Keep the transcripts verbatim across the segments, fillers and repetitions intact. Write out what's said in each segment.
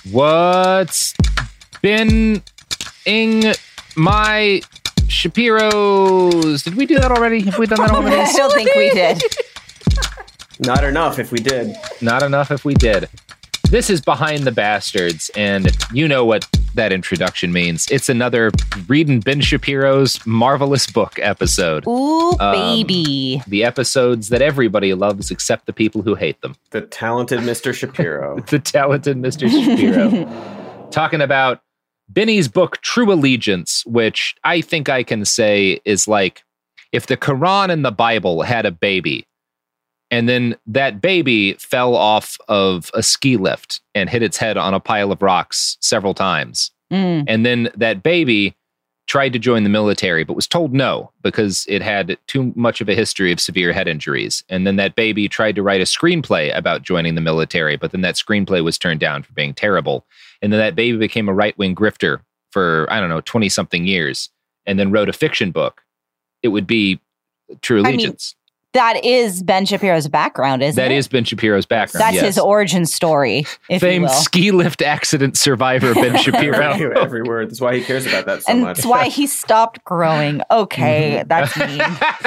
What's been ing my Shapiros? Did we do that already? Have we done that already? I don't think we did. Not enough if we did. Not enough if we did. This is Behind the Bastards, and you know what that introduction means. It's another reading Ben Shapiro's marvelous book episode. Ooh, Um, baby. The episodes that everybody loves except the people who hate them. The talented Mister Shapiro. The talented Mister Shapiro. Talking about Benny's book, True Allegiance, which I think I can say is like if the Quran and the Bible had a baby, and then that baby fell off of a ski lift and hit its head on a pile of rocks several times. Mm. And then that baby tried to join the military, but was told no because it had too much of a history of severe head injuries. And then that baby tried to write a screenplay about joining the military, but then that screenplay was turned down for being terrible. And then that baby became a right-wing grifter for, I don't know, twenty-something years, and then wrote a fiction book. It would be True Allegiance. I mean, that is Ben Shapiro's background, isn't That it? is Ben Shapiro's background. That's yes. his origin story, if Famed you will. ski lift accident survivor Ben Shapiro. every, every word. That's why he cares about that so and much. that's why he stopped growing. Okay, that's mean.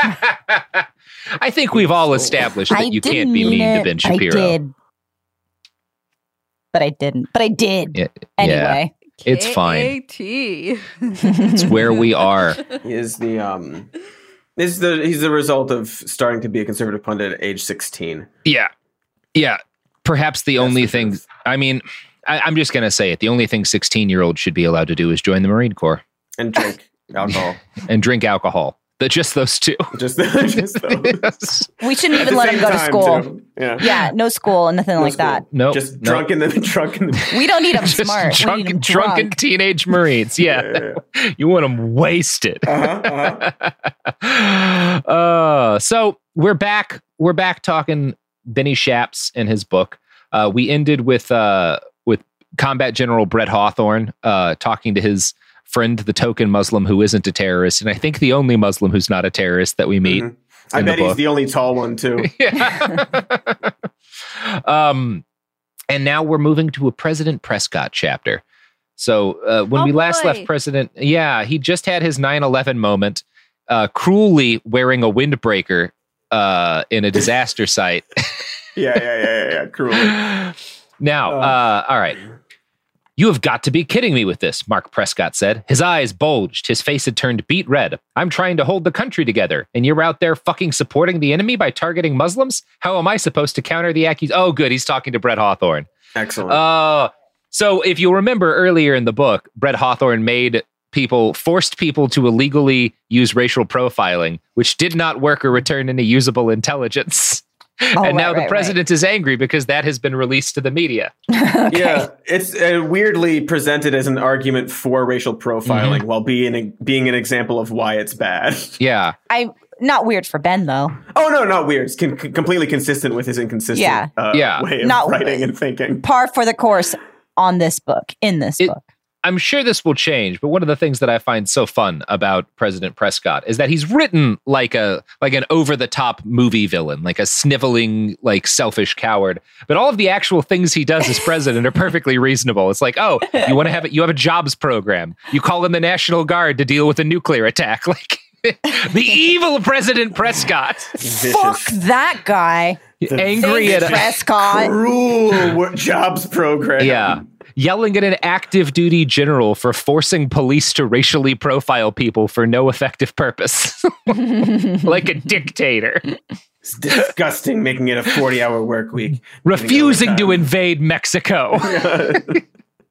I think we've all established that I you didn't can't be mean mean to it. Ben Shapiro. I did. But I didn't. But I did. Yeah, Anyway. yeah, it's fine. K A T It's where we are. He is the um is the he's the result of starting to be a conservative pundit at age sixteen. Yeah. Yeah. Perhaps the That's only the thing, truth. I mean, I, I'm just going to say it. The only thing sixteen-year-olds should be allowed to do is join the Marine Corps And drink alcohol. and drink alcohol. But just those two. Just, just those. Yes. We shouldn't At even the let him same go to time, school. too. Yeah. Yeah, no school and nothing No like school. that. Nope. Just nope. drunk in the drunk in the We don't need him Just smart. we drunken, need him drunken drunk. teenage Marines. Yeah. Yeah, yeah, You want them wasted. Uh-huh, uh-huh. uh, so we're back. We're back talking Benny Shaps and his book. Uh, we ended with uh, with Combat General Brett Hawthorne uh, talking to his friend, the token Muslim who isn't a terrorist, and I think the only Muslim who's not a terrorist that we meet. Mhm. I in the bet he's book. the only tall one too. Yeah. um, and now we're moving to a President Prescott chapter. So uh, when Oh, we last boy. left President, yeah, he just had his nine eleven moment, uh, cruelly wearing a windbreaker uh, in a disaster site. Yeah, yeah, yeah, yeah, yeah. Cruelly. Now, Oh. uh, all right. You have got to be kidding me with this, Mark Prescott said. His eyes bulged. His face had turned beet red. I'm trying to hold the country together, and you're out there fucking supporting the enemy by targeting Muslims? How am I supposed to counter the accusation? Oh, good. He's talking to Brett Hawthorne. Excellent. Uh, so if you remember earlier in the book, Brett Hawthorne made people, forced people to illegally use racial profiling, which did not work or return any usable intelligence. Oh, and now right, the right, president is angry because that has been released to the media. Okay. Yeah, it's uh, weirdly presented as an argument for racial profiling Mm-hmm. while being being an example of why it's bad. Yeah. I not weird for Ben though. Oh no, not weird. It's con- completely consistent with his inconsistent Yeah. uh, Yeah. way of Not- writing and thinking. Par for the course on this book, in this It- book. I'm sure this will change, but one of the things that I find so fun about President Prescott is that he's written like a like an over-the-top movie villain, like a sniveling, like selfish coward. But all of the actual things he does as president are perfectly reasonable. It's like, oh, you want to have it, you have a jobs program. You call in the National Guard to deal with a nuclear attack. Like the evil President Prescott, Fuck that guy. angry Thanks, at a, Prescott. Cruel wo- jobs program. yeah. Yelling at an active duty general for forcing police to racially profile people for no effective purpose. Like a dictator. It's disgusting making it a forty-hour work week. Refusing to Getting invade Mexico. overtime.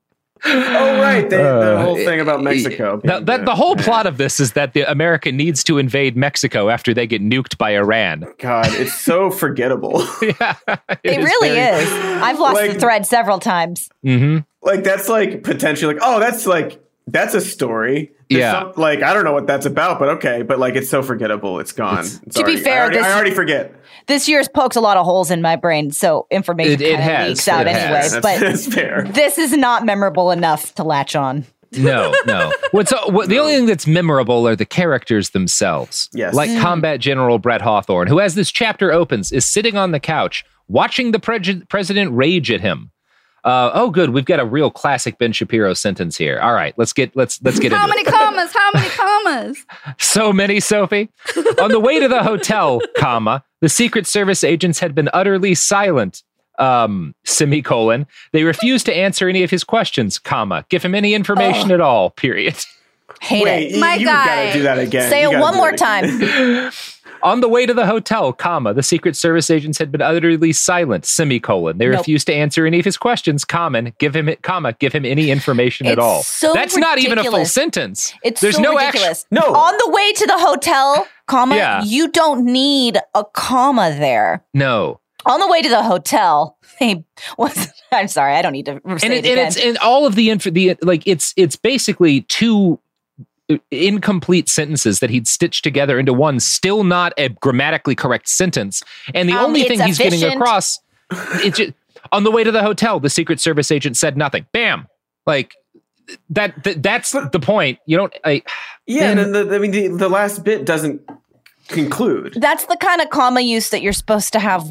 Oh right, they, the Uh, whole thing about Mexico. That, that, the whole plot of this is that the America needs to invade Mexico after they get nuked by Iran. God, it's so forgettable. Yeah, It really very- is. I've lost Like- the thread several times. Mhm. Like that's like potentially like, oh, that's like that's a story. There's Yeah. some- like I don't know what that's about, but okay. But like it's so forgettable, it's gone. It's To be already- fair, I already, this- I already forget. This year's pokes a lot of holes in my brain, so information It- it kind of has. leaks out It has. anyway. That's, But that's fair. this is not memorable enough to latch on. No, no. What's uh, what, the only thing that's memorable are the characters themselves. Yes. Like Mm. Combat General Brett Hawthorne, who, as this chapter opens, is sitting on the couch watching the pre- president rage at him. Uh, oh, good. We've got a real classic Ben Shapiro sentence here. All right, let's get let's let's get How into many it. commas? How many commas? So many, Sophie. On the way to the hotel, comma, the Secret Service agents had been utterly silent. Um, semicolon. They refused to answer any of his questions, comma, give him any information Oh. at all, period. Hate Wait, it. you, My you guy. gotta do that again. Say You it gotta one do more that again. time. On the way to the hotel, comma, the Secret Service agents had been utterly silent, semicolon. They Nope. refused to answer any of his questions, comma, give him, comma, give him any information at It's all. so That's not even a full ridiculous. sentence. It's There's so no ridiculous. No. On the way to the hotel, comma, Yeah. you don't need a comma there. No. On the way to the hotel, they was. I'm sorry, I don't need to say And, it, it, and again. it's and all of the info, the like it's it's basically two incomplete sentences that he'd stitched together into one, still not a grammatically correct sentence. And the Um, only it's thing he's getting efficient. across, it's just, on the way to the hotel, the Secret Service agent said nothing. Bam, like that. that that's the point. You don't. I, Yeah, And- and the, I mean, the, the last bit doesn't conclude. That's the kind of comma use that you're supposed to have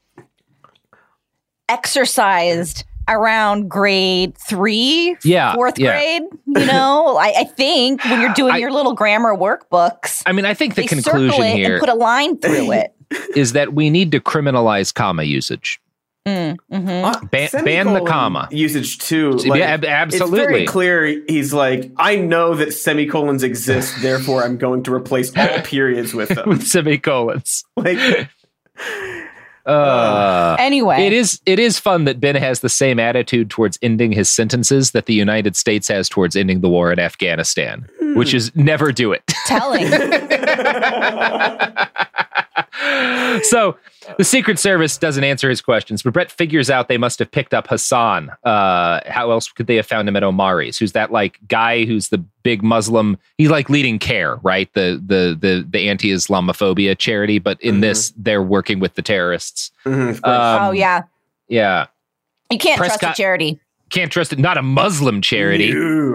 exercised around grade three, Yeah, fourth yeah. grade. You know, I, I think when you're doing I- your little grammar workbooks, I mean, I think the they conclusion circle it here and put a line through it. is that we need to criminalize comma usage. Mm, mhm. Uh, Ban- ban the semicolon comma. usage too. Yeah, Like, ab- absolutely. It's very clear. He's like, I know that semicolons exist, therefore I'm going to replace all periods with them. With semicolons. Like, Uh, Anyway, It is it is fun that Ben has the same attitude towards ending his sentences that the United States has towards ending the war in Afghanistan, which is never do it. telling. So the Secret Service doesn't answer his questions, but Brett figures out they must have picked up Hassan. Uh, how else could they have found him at Omari's? Who's that like guy who's the big Muslim? He's like leading CARE, right? The the the the anti-Islamophobia charity, but in Mhm. this, they're working with the terrorists. mhm, of course. Um, oh yeah, Yeah. you can't trust Prescott- a charity. Can't trust it. Not a Muslim charity.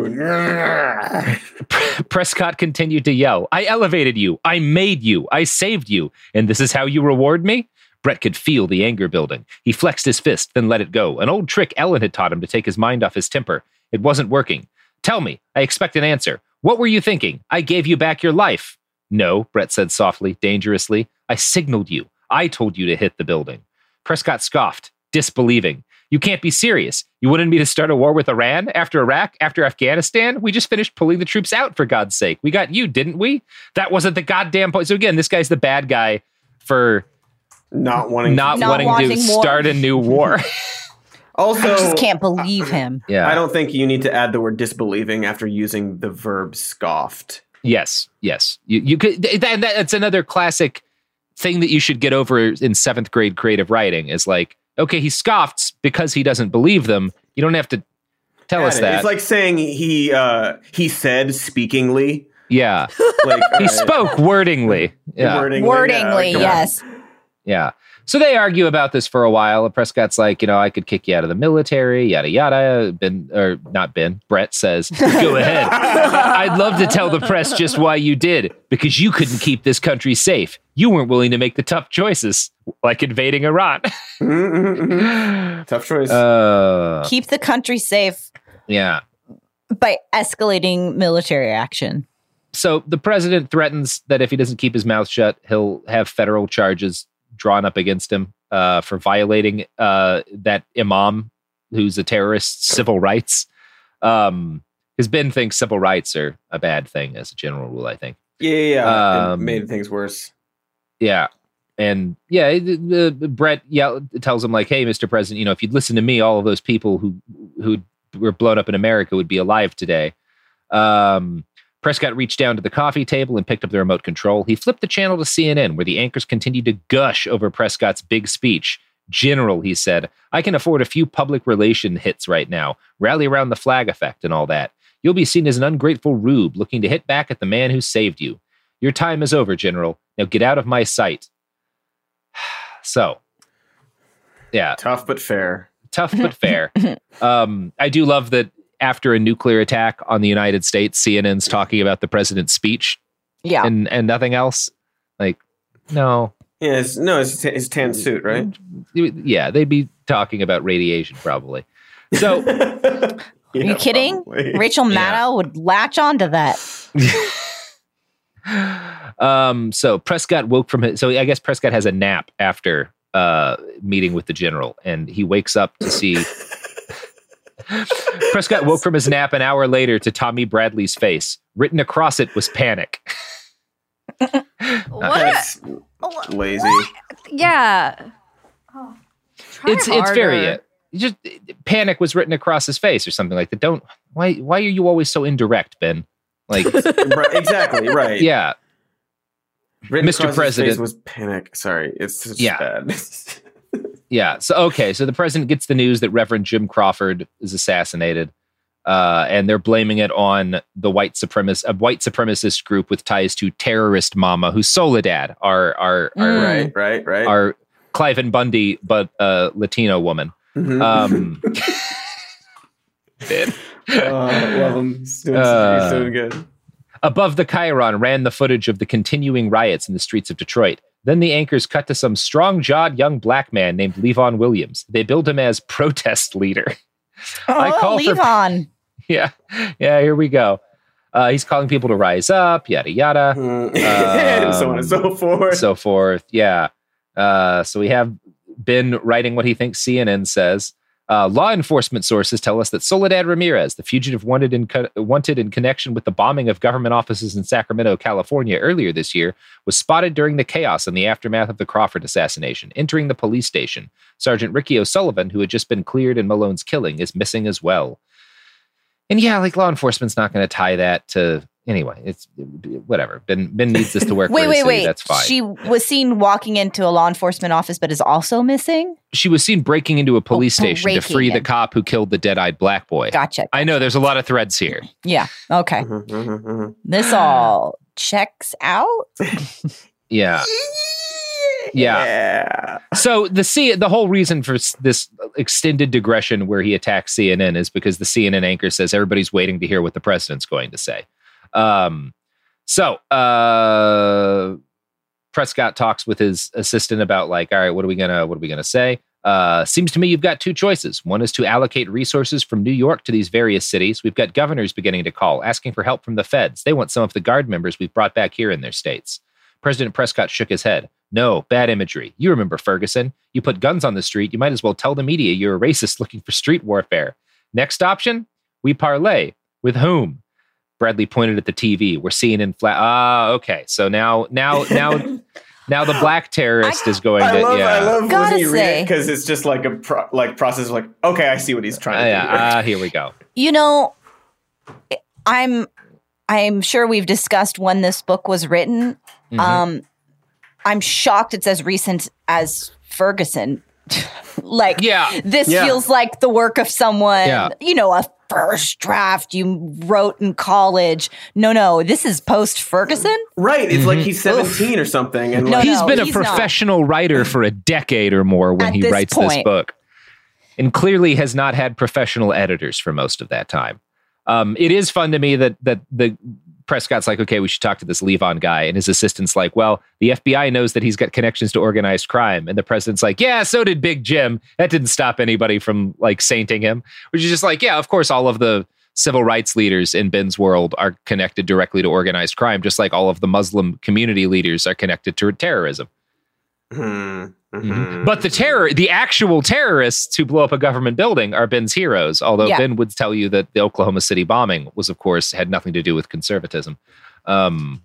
You- Prescott continued to yell, I elevated you. I made you. I saved you. And this is how you reward me? Brett could feel the anger building. He flexed his fist, then let it go. An old trick Ellen had taught him to take his mind off his temper. It wasn't working. Tell me. I expect an answer. What were you thinking? I gave you back your life. No, Brett said softly, dangerously. I signaled you. I told you to hit the building. Prescott scoffed, disbelieving. You can't be serious. You wanted me to start a war with Iran after Iraq, after Afghanistan? We just finished pulling the troops out, for God's sake. We got you, didn't we? That wasn't the goddamn point. So again, this guy's the bad guy for not wanting not, Not wanting, wanting to war. start a new war. Also, I just can't believe him. Yeah. I don't think you need to add the word disbelieving after using the verb scoffed. Yes, yes. You, you could. That, that, that's another classic thing that you should get over in seventh grade creative writing is like, okay, he scoffed because he doesn't believe them. You don't have to tell Add us it. that. It's like saying he uh, he said speakingly. yeah, Like he uh, spoke wordingly. Yeah, Wordingly, Wordingly, yeah, come on. yes. yeah. So they argue about this for a while. Prescott's like, you know, I could kick you out of the military, yada yada. Ben, or not Ben, Brett says, go ahead. I'd love to tell the press just why you did, because you couldn't keep this country safe. You weren't willing to make the tough choices, like invading Iran. Tough choice. Uh, Keep the country safe yeah. by escalating military action. So the president threatens that if he doesn't keep his mouth shut, he'll have federal charges drawn up against him uh, for violating uh, that imam who's a terrorist civil rights. Um, because Ben thinks civil rights are a bad thing as a general rule, I think. yeah, yeah, yeah. um, It made things worse. Yeah. And yeah, the, the, Brett yeah, tells him like, hey, Mister President, you know, if you'd listen to me, all of those people who who were blown up in America would be alive today. Um, Prescott reached down to the coffee table and picked up the remote control. He flipped the channel to C N N, where the anchors continued to gush over Prescott's big speech. General, he said, I can afford a few public relation hits right now. Rally around the flag effect and all that. You'll be seen as an ungrateful rube looking to hit back at the man who saved you. Your time is over, General. Now get out of my sight. So, yeah, Tough but fair. tough but fair. Um, I do love that after a nuclear attack on the United States, C N N's talking about the president's speech Yeah. and, and nothing else. Like, no. Yeah, it's, no, it's his tan suit, right? Yeah, they'd be talking about radiation probably. So, are Yeah, you kidding? probably. Rachel Yeah. Maddow would latch onto that. um, so Prescott woke from his. So I guess Prescott has a nap after uh meeting with the general, and he wakes up to see. Prescott woke from his nap an hour later to Tommy Bradley's face. Written across it was panic. What? That's lazy. Yeah. Try it's it's very harder. uh, just panic was written across his face or something like that. Don't why why are you always so indirect, Ben? Like Right, exactly, right. yeah, Written Mister across his President. face was panic. Sorry, it's just Yeah. bad. yeah. So okay, so the president gets the news that Reverend Jim Crawford is assassinated, uh, and they're blaming it on the white supremacist a white supremacist group with ties to terrorist mama, who's Soledad, our our our, Mm. Right, right, right. our Cliven Bundy, but uh, Latino woman. Mhm. Um, Ben. oh, love him. He's doing, Uh, he's doing good. Above the Chiron ran the footage of the continuing riots in the streets of Detroit. Then the anchors cut to some strong-jawed young black man named Levon Williams. They billed him as protest leader. I Oh, call for- Levon. yeah, yeah, here we go. Uh, he's calling people to rise up, yada, yada, Mhm. and so on and so forth. so forth. Yeah. Uh, so we have Ben writing what he thinks C N N says. Uh, law enforcement sources tell us that Soledad Ramirez, the fugitive wanted in co- wanted in connection with the bombing of government offices in Sacramento, California earlier this year, was spotted during the chaos in the aftermath of the Crawford assassination, entering the police station. Sergeant Ricky O'Sullivan, who had just been cleared in Malone's killing, is missing as well. And yeah, like law enforcement's not going to tie that to anyway. It's whatever. Ben Ben needs this to work. Wait, for his wait, city, wait. That's fine. She was seen walking into a law enforcement office, but is also missing. She was seen breaking into a police Oh, station to breaking free the in. cop who killed the dead-eyed black boy. Gotcha. I know there's a lot of threads here. Yeah. Okay. Mhm, mhm, mhm. This all checks out. Yeah. Yeah. Yeah. So the C the whole reason for s- this extended digression where he attacks C N N is because the C N N anchor says everybody's waiting to hear what the president's going to say. Um, so uh, Prescott talks with his assistant about like, all right, what are we gonna what are we gonna say? Uh, seems to me you've got two choices. One is to allocate resources from New York to these various cities. We've got governors beginning to call, asking for help from the feds. They want some of the guard members we've brought back here in their states. President Prescott shook his head. No, bad imagery. You remember Ferguson. You put guns on the street, you might as well tell the media you're a racist looking for street warfare. Next option, we parlay. With whom? Bradley pointed at the T V. We're seeing in flat. Ah, okay. So now, now, now, now the black terrorist is going I to. love, yeah. I love Gotta when you read say- it because it's just like a pro- like process of like, okay, I see what he's trying Ah, to yeah. do. here. Ah, here we go. You know, I'm I'm sure we've discussed when this book was written. Mhm. Um, I'm shocked it's as recent as Ferguson. like, Yeah. this Yeah. feels like the work of someone, Yeah. you know, a first draft you wrote in college. No, no, this is post Ferguson. Right. It's like Mhm. he's seventeen or something. And No, like, He's no, been a he's not. professional writer for a decade or more when At he this writes this point. book, and clearly has not had professional editors for most of that time. Um, it is fun to me that that the Prescott's like, okay, we should talk to this Levon guy, and his assistant's like, well, the F B I knows that he's got connections to organized crime, and the president's like, yeah, so did Big Jim. That didn't stop anybody from like sainting him, which is just like, yeah, of course, all of the civil rights leaders in Ben's world are connected directly to organized crime, just like all of the Muslim community leaders are connected to terrorism. hmm, Mhm. mhm. But the terror, the actual terrorists who blow up a government building are Ben's heroes. Although Yeah. Ben would tell you that the Oklahoma City bombing was, of course, had nothing to do with conservatism. Um,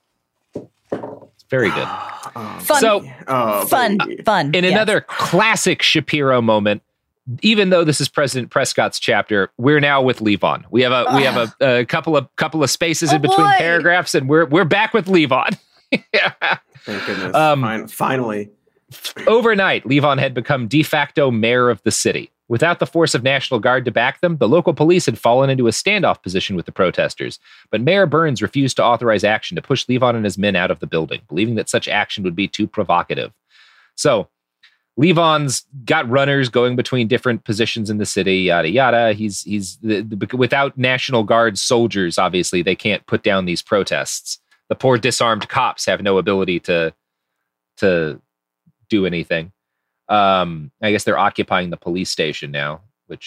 it's very good. Oh, Fun. So, oh, Fun, baby. fun. in yes. another classic Shapiro moment, even though this is President Prescott's chapter, we're now with Levon. We have a we have a, a couple of couple of spaces Oh, in between boy. paragraphs, and we're we're back with Levon. Yeah. Thank goodness. Um, Fin- finally. Overnight, Levon had become de facto mayor of the city. Without the force of National Guard to back them, the local police had fallen into a standoff position with the protesters. But Mayor Burns refused to authorize action to push Levon and his men out of the building, believing that such action would be too provocative. So, Levon's got runners going between different positions in the city, yada yada. He's he's the, the, without National Guard soldiers, obviously they can't put down these protests. The poor disarmed cops have no ability to to do anything. Um, I guess they're occupying the police station now, which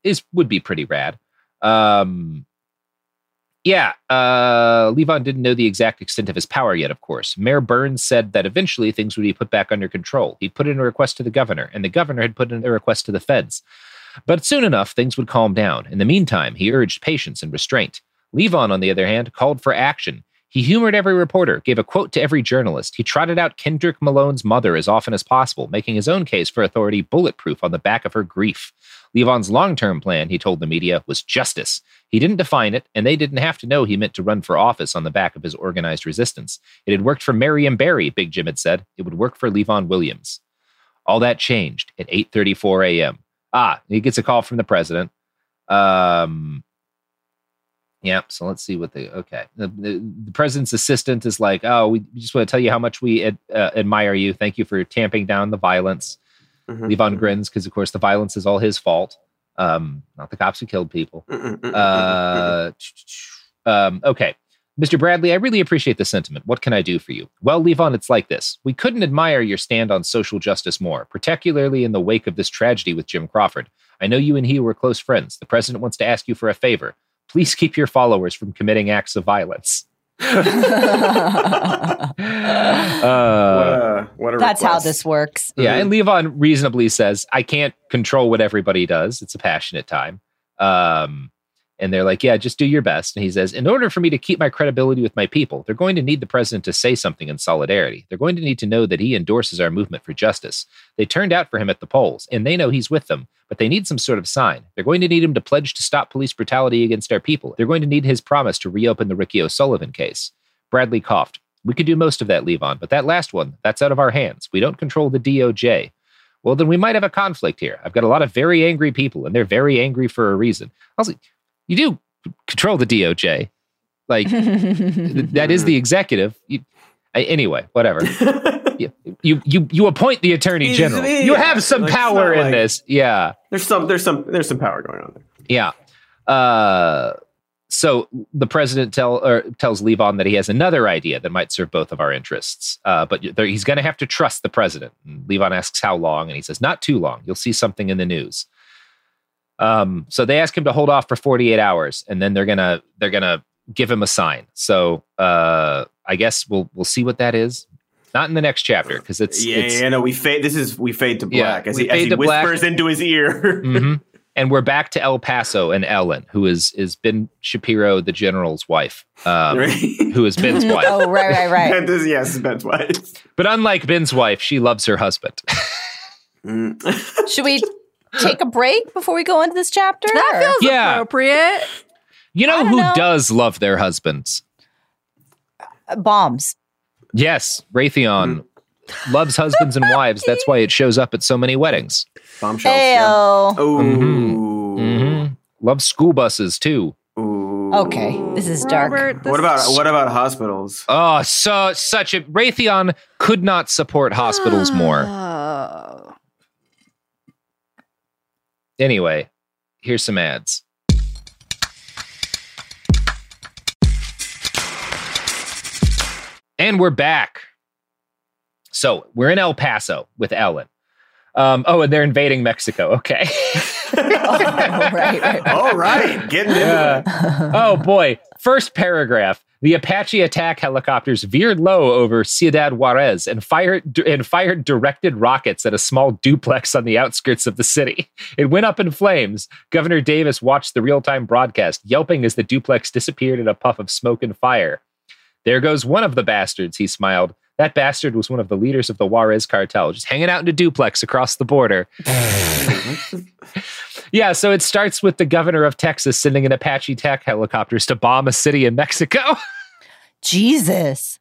is would be pretty rad. Um, yeah, uh, Levon didn't know the exact extent of his power yet, of course. Mayor Burns said that eventually things would be put back under control. He'd put in a request to the governor, and the governor had put in a request to the feds. But soon enough, things would calm down. In the meantime, he urged patience and restraint. Levon, on the other hand, called for action. He humored every reporter, gave a quote to every journalist. He trotted out Kendrick Malone's mother as often as possible, making his own case for authority bulletproof on the back of her grief. Levon's long-term plan, he told the media, was justice. He didn't define it, and they didn't have to know he meant to run for office on the back of his organized resistance. It had worked for Marion Barry, Big Jim had said. It would work for Levon Williams. All that changed at eight thirty-four a.m. Ah, he gets a call from the president. Um, yeah, so let's see what they, okay. The, the, the president's assistant is like, oh, we just want to tell you how much we ad, uh, admire you. Thank you for tamping down the violence. Mm-hmm. Levon grins because, of course, the violence is all his fault. Um, not the cops who killed people. Uh, um, okay. Mister Bradley, I really appreciate the sentiment. What can I do for you? Well, Levon, it's like this. We couldn't admire your stand on social justice more, particularly in the wake of this tragedy with Jim Crawford. I know you and he were close friends. The president wants to ask you for a favor. Please keep your followers from committing acts of violence. uh, what a, what a That's request. how this works. Yeah, and Levon reasonably says, I can't control what everybody does. It's a passionate time. Um, and they're like, yeah, just do your best. And he says, in order for me to keep my credibility with my people, they're going to need the president to say something in solidarity. They're going to need to know that he endorses our movement for justice. They turned out for him at the polls, and they know he's with them, but they need some sort of sign. They're going to need him to pledge to stop police brutality against our people. They're going to need his promise to reopen the Ricky O'Sullivan case. Bradley coughed. We could do most of that, Levon, but that last one, that's out of our hands. We don't control the D O J. Well, then we might have a conflict here. I've got a lot of very angry people, and they're very angry for a reason. Also, you do control the D O J. Like, that is the executive. You, anyway, whatever. you, you you you appoint the attorney general. Yeah, you have some like, power in like, this. Yeah. There's some there's some there's some power going on there. Yeah. Uh, so the president tell or tells Levon that he has another idea that might serve both of our interests. Uh, but he's going to have to trust the president. And Levon asks how long, and he says, not too long. You'll see something in the news. Um, so they ask him to hold off for forty-eight hours, and then they're gonna they're gonna give him a sign. So uh, I guess we'll we'll see what that is. Not in the next chapter because it's yeah it's, yeah no we fade. This is we fade to black yeah, as he, as he whispers black. into his ear. Mm-hmm. And we're back to El Paso and Ellen, who is is Ben Shapiro, the general's wife, um, right. who is Ben's wife. Oh right right right. this, yes, Ben's wife. But unlike Ben's wife, she loves her husband. Should we take a break before we go into this chapter? That feels yeah. appropriate. You know who know. does love their husbands? Uh, bombs. Yes, Raytheon mm. loves husbands and wives. That's why it shows up at so many weddings. Bombshells. Yeah. Oh. Mm-hmm. Mm-hmm. Loves school buses too. Ooh. Okay, this is dark. Robert, this what about is... what about hospitals? Oh, so such a Raytheon could not support hospitals more. Oh. Anyway, here's some ads. And we're back. So we're in El Paso with Ellen. Um, oh, and they're invading Mexico. Okay. oh, right, right. All right. Getting into uh, it. Oh, boy. First paragraph. The Apache attack helicopters veered low over Ciudad Juarez and fired and fired directed rockets at a small duplex on the outskirts of the city. It went up in flames. Governor Davis watched the real-time broadcast, yelping as the duplex disappeared in a puff of smoke and fire. There goes one of the bastards, he smiled. That bastard was one of the leaders of the Juarez cartel, just hanging out in a duplex across the border. Yeah, so it starts with the governor of Texas sending an Apache attack helicopters to bomb a city in Mexico. Jesus.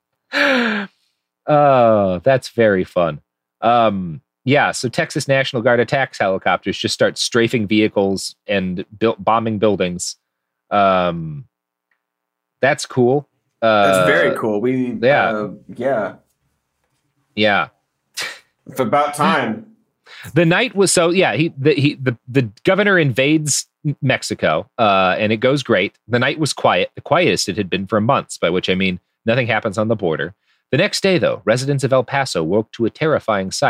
Oh, that's very fun. Um, yeah, so Texas National Guard attacks helicopters just start strafing vehicles and bu- bombing buildings. Um, that's cool. Uh, That's very cool. We yeah. Uh, yeah. Yeah. It's about time. The night was so yeah, he the he the, the governor invades Mexico, uh, and it goes great. The night was quiet, the quietest it had been for months, by which I mean nothing happens on the border. The next day, though, residents of El Paso woke to a terrifying sight.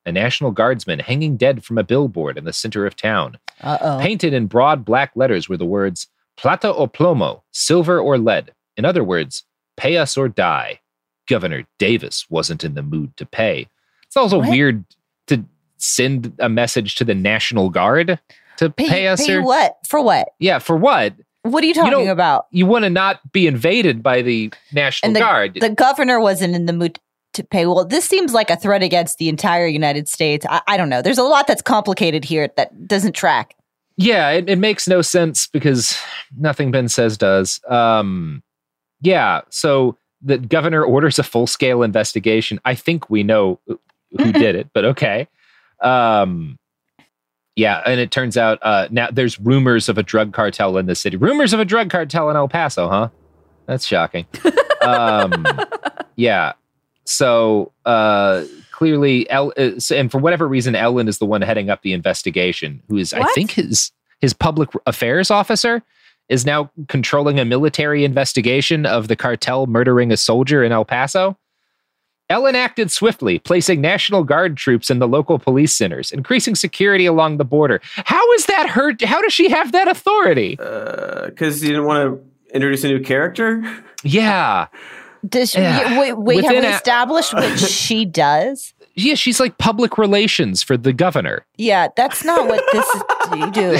a National Guardsman hanging dead from a billboard in the center of town. Uh-oh. Painted in broad black letters were the words, plata o plomo, silver or lead. In other words, pay us or die. Governor Davis wasn't in the mood to pay. It's also What? weird to send a message to the National Guard to pay, Pay, us. pay or, what? For what? Yeah, for what? What are you talking don't- about? You want to not be invaded by the National And the, Guard. the governor wasn't in the mood to pay. Well, this seems like a threat against the entire United States. I, I don't know. There's a lot that's complicated here that doesn't track. Yeah, it, it makes no sense because nothing Ben says does. Um, yeah, so the governor orders a full-scale investigation. I think we know who did it, but okay. Um, yeah, and it turns out uh, now there's rumors of a drug cartel in the city. Rumors of a drug cartel in El Paso, huh? That's shocking. um, yeah, so uh, clearly, El- uh, so- and for whatever reason, Ellen is the one heading up the investigation, who is, I What? think, his his public affairs officer is now controlling a military investigation of the cartel murdering a soldier in El Paso. Ellen acted swiftly, placing National Guard troops in the local police centers, increasing security along the border. How is that her? How does she have that authority? Because you didn't want to introduce a new character. Yeah. Does she, Yeah. wait, wait have Within we a- established what she does? Yeah, she's like public relations for the governor. Yeah, that's not what this is. You do.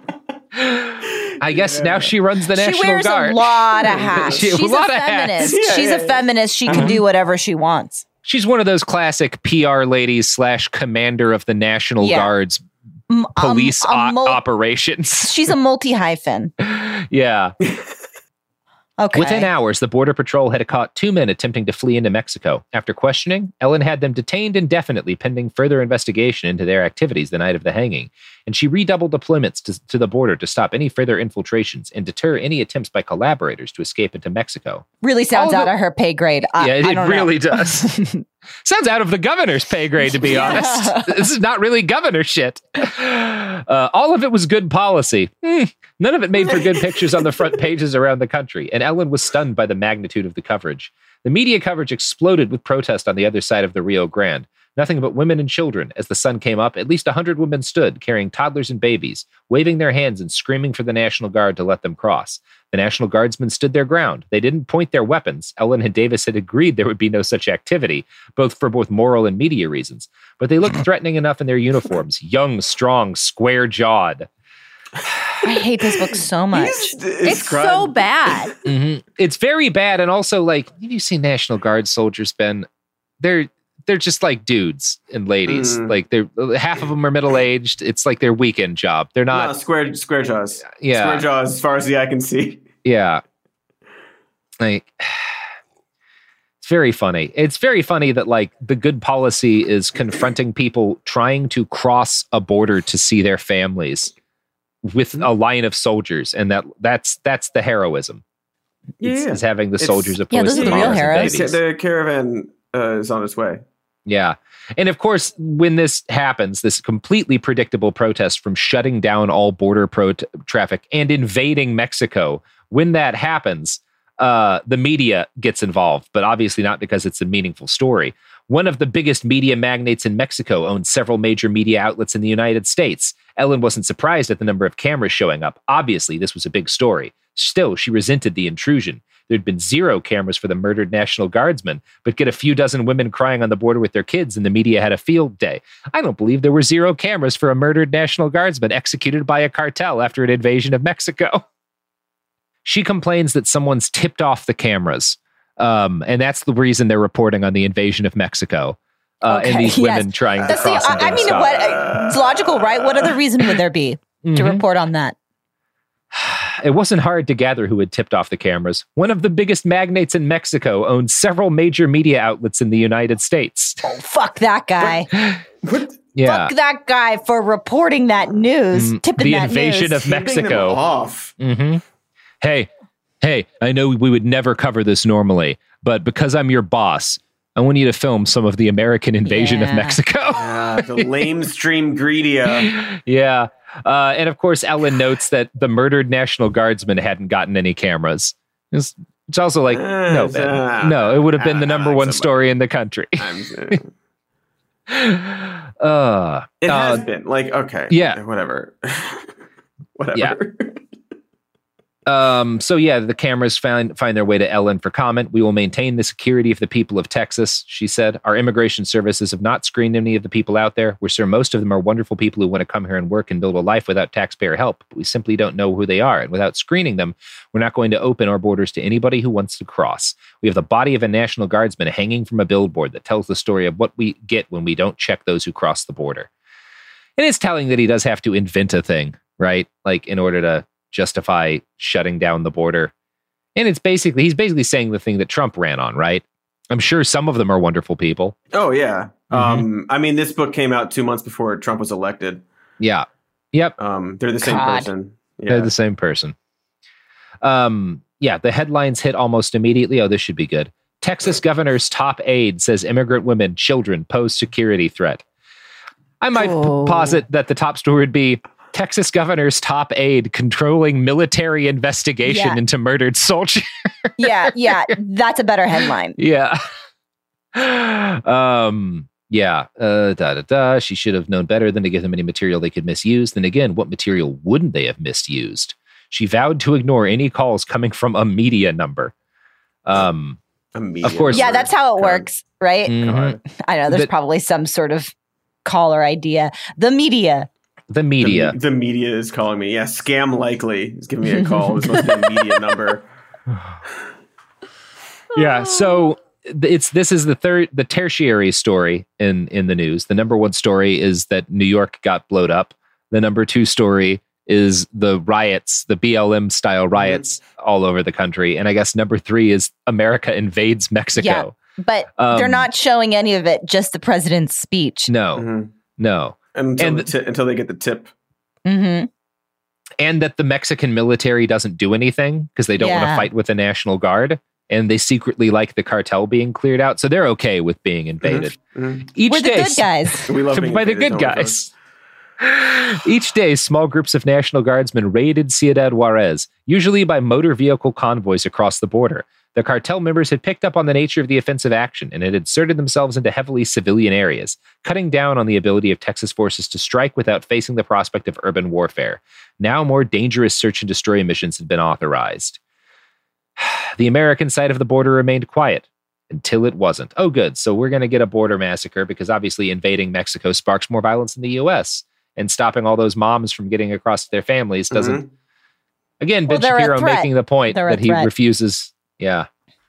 I guess now she runs the National She wears Guard. a lot of hats. She- a She's lot a of hats. feminist. Yeah, She's yeah, a yeah. feminist. She can do whatever she wants. She's one of those classic P R ladies slash commander of the National Yeah. Guard's M- um, police a o- mul- operations. She's a multi hyphen. Yeah. Okay. Within hours, the Border Patrol had caught two men attempting to flee into Mexico. After questioning, Ellen had them detained indefinitely pending further investigation into their activities the night of the hanging, and she redoubled deployments to, to the border to stop any further infiltrations and deter any attempts by collaborators to escape into Mexico. Really sounds All out the- of her pay grade. I, yeah, it, I it don't really know. does. Sounds out of the governor's pay grade, to be honest. This is not really governor shit. Uh, all of it was good policy. Hmm, none of it made for good pictures on the front pages around the country, and Ellen was stunned by the magnitude of the coverage. The media coverage exploded with protest on the other side of the Rio Grande. Nothing but women and children. As the sun came up, at least one hundred women stood, carrying toddlers and babies, waving their hands and screaming for the National Guard to let them cross. The National Guardsmen stood their ground. They didn't point their weapons. Ellen and Davis had agreed there would be no such activity, both for both moral and media reasons. But they looked threatening enough in their uniforms, young, strong, square-jawed. I hate this book so much. He's It's described- so bad. Mm-hmm. It's very bad, and also, like, have you seen National Guard soldiers, Ben? They're they're just like dudes and ladies. Mm. Like they're half of them are middle aged. It's like their weekend job. They're No, not. square square jaws. Yeah. Square jaws, as far as the eye can see. Yeah, like it's very funny. It's very funny that like the good policy is confronting people trying to cross a border to see their families with a line of soldiers, and that that's that's the heroism. Is, Yeah. is having the It's- soldiers Yeah, approach those are the the real cars and heroes. babies. The caravan uh, is on its way. Yeah. And of course, when this happens, this completely predictable protest from shutting down all border pro- traffic and invading Mexico, when that happens, uh, the media gets involved, but obviously not because it's a meaningful story. One of the biggest media magnates in Mexico owns several major media outlets in the United States. Ellen wasn't surprised at the number of cameras showing up. Obviously, this was a big story. Still, she resented the intrusion. There'd been zero cameras for the murdered National Guardsmen, but get a few dozen women crying on the border with their kids, and the media had a field day. I don't believe there were zero cameras for a murdered National Guardsman executed by a cartel after an invasion of Mexico. She complains that someone's tipped off the cameras, um, and that's the reason they're reporting on the invasion of Mexico. Uh, and Okay, these yes. women trying to That's the, cross and I, I don't mean, stop. what? uh, It's logical, right? What other reason would there be to Mhm. report on that? It wasn't hard to gather who had tipped off the cameras. One of the biggest magnates in Mexico owns several major media outlets in the United States. Oh, fuck that guy. What? Yeah. Fuck that guy for reporting that news, Mm, tipping the that invasion news. of Mexico. Tipping them off. hmm Hey, hey, I know we would never cover this normally, but because I'm your boss, I want you to film some of the American invasion of Yeah. Mexico. Ah, the lame stream greedia. Yeah. Uh, and of course, Ellen notes that the murdered National Guardsman hadn't gotten any cameras. It's, it's also like, Uh, no, it's, Ben. uh, no, it would have been the uh, number uh, one it's a- story in the country. I'm, uh, It has uh, been like okay, yeah. whatever, whatever. Yeah. Um, so yeah, the cameras find find their way to Ellen for comment. We will maintain the security of the people of Texas, she said. Our immigration services have not screened any of the people out there. We're sure most of them are wonderful people who want to come here and work and build a life without taxpayer help. But we simply don't know who they are. And without screening them, we're not going to open our borders to anybody who wants to cross. We have the body of a National Guardsman hanging from a billboard that tells the story of what we get when we don't check those who cross the border. And it's telling that he does have to invent a thing, right? Like in order to justify shutting down the border. And it's basically, he's basically saying the thing that Trump ran on, right? I'm sure some of them are wonderful people. Oh, yeah. Mm-hmm. Um, I mean, this book came out two months before Trump was elected. Yeah. Yep. Um, they're the same God. person. Yeah. They're the same person. Um, yeah, the headlines hit almost immediately. Oh, this should be good. Texas governor's top aide says immigrant women, children pose security threat. I might Oh. p- posit that the top story would be Texas governor's top aide controlling military investigation Yeah. into murdered soldiers. Yeah, yeah, that's a better headline. Yeah. um, yeah. Uh, da, da, da. She should have known better than to give them any material they could misuse. Then again, what material wouldn't they have misused? She vowed to ignore any calls coming from a media number. Um, A media Of course. Yeah, number. that's how it God. works, right? mhm. God. I don't know. There's The- probably some sort of caller idea. The media. The The, media. me- the media is calling me. Yeah, scam likely is giving me a call. It's supposed to be a media number. Yeah. So th- it's this is the third, the tertiary story in in the news. The number one story is that New York got blowed up. The number two story is the riots, the B L M style riots all over the country. And I guess number three is America invades Mexico. But Um, they're not showing any of it, just the president's speech. No, Mhm. no. Until, And the ti- until they get the tip. Mm-hmm. And that the Mexican military doesn't do anything because they don't want to Yeah. fight with the National Guard. And they secretly like the cartel being cleared out. So they're okay with being invaded. Mhm. Each We're the day, good guys. We love being by the invaded, good don't we, guys. Each day, small groups of National Guardsmen raided Ciudad Juarez, usually by motor vehicle convoys across the border. The cartel members had picked up on the nature of the offensive action and had inserted themselves into heavily civilian areas, cutting down on the ability of Texas forces to strike without facing the prospect of urban warfare. Now more dangerous search and destroy missions had been authorized. The American side of the border remained quiet until it wasn't. Oh, good. So we're going to get a border massacre because obviously invading Mexico sparks more violence in the U S and stopping all those moms from getting across to their families doesn't. Mhm. Again, Well, Ben they're a Shapiro threat. making the point They're a that he threat. refuses. Yeah.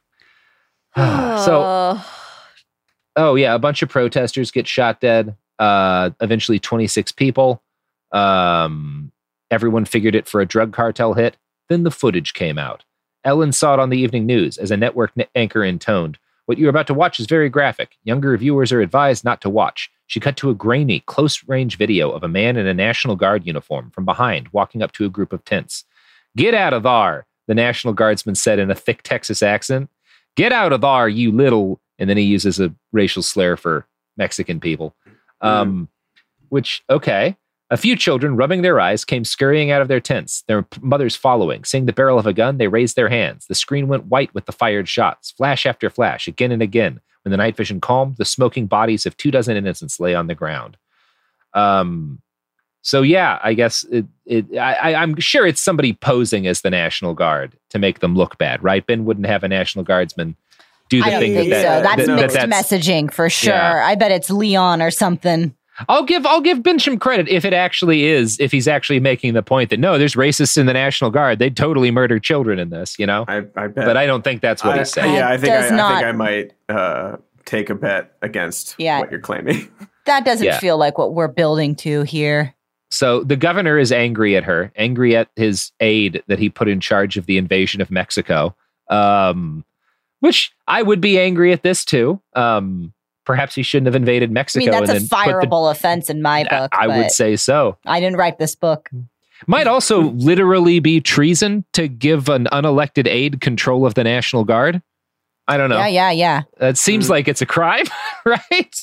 so, Oh. oh yeah, a bunch of protesters get shot dead. Uh, eventually, twenty-six people. Um, everyone figured it for a drug cartel hit. Then the footage came out. Ellen saw it on the evening news as a network ne- anchor intoned, "What you're about to watch is very graphic. Younger viewers are advised not to watch." She cut to a grainy, close-range video of a man in a National Guard uniform from behind walking up to a group of tents. "Get out of there," the National Guardsman said in a thick Texas accent. "Get out of there, you little..." And then he uses a racial slur for Mexican people. Um, which, okay. A few children, rubbing their eyes, came scurrying out of their tents, their p- mothers following. Seeing the barrel of a gun, they raised their hands. The screen went white with the fired shots, flash after flash, again and again. When the night vision calmed, the smoking bodies of two dozen innocents lay on the ground. Um, so yeah, I guess it, it, I, I- I'm sure it's somebody posing as the National Guard to make them look bad, right? Ben wouldn't have a National Guardsman do the I don't thing think that, so. that, That's that- mixed that's- messaging for sure. Yeah. I bet it's Leon or something. I'll give I'll give Bencham credit if it actually is, if he's actually making the point that no, there's racists in the National Guard. They'd totally murder children in this, you know? I, I bet. But I don't think that's what I- he's saying. Yeah, I think I, I Does think not- I might uh, take a bet against Yeah. what you're claiming. That doesn't Yeah. feel like what we're building to here. So the governor is angry at her, angry at his aide that he put in charge of the invasion of Mexico. Um, which I would be angry at this too. Um, perhaps he shouldn't have invaded I Mexico. mean, that's a and then put the- fireable offense in my book. I would but say so. I didn't write this book. Might also literally be treason to give an unelected aide control of the National Guard. I don't know. Yeah, yeah, yeah. It seems Mm. like it's a crime, right?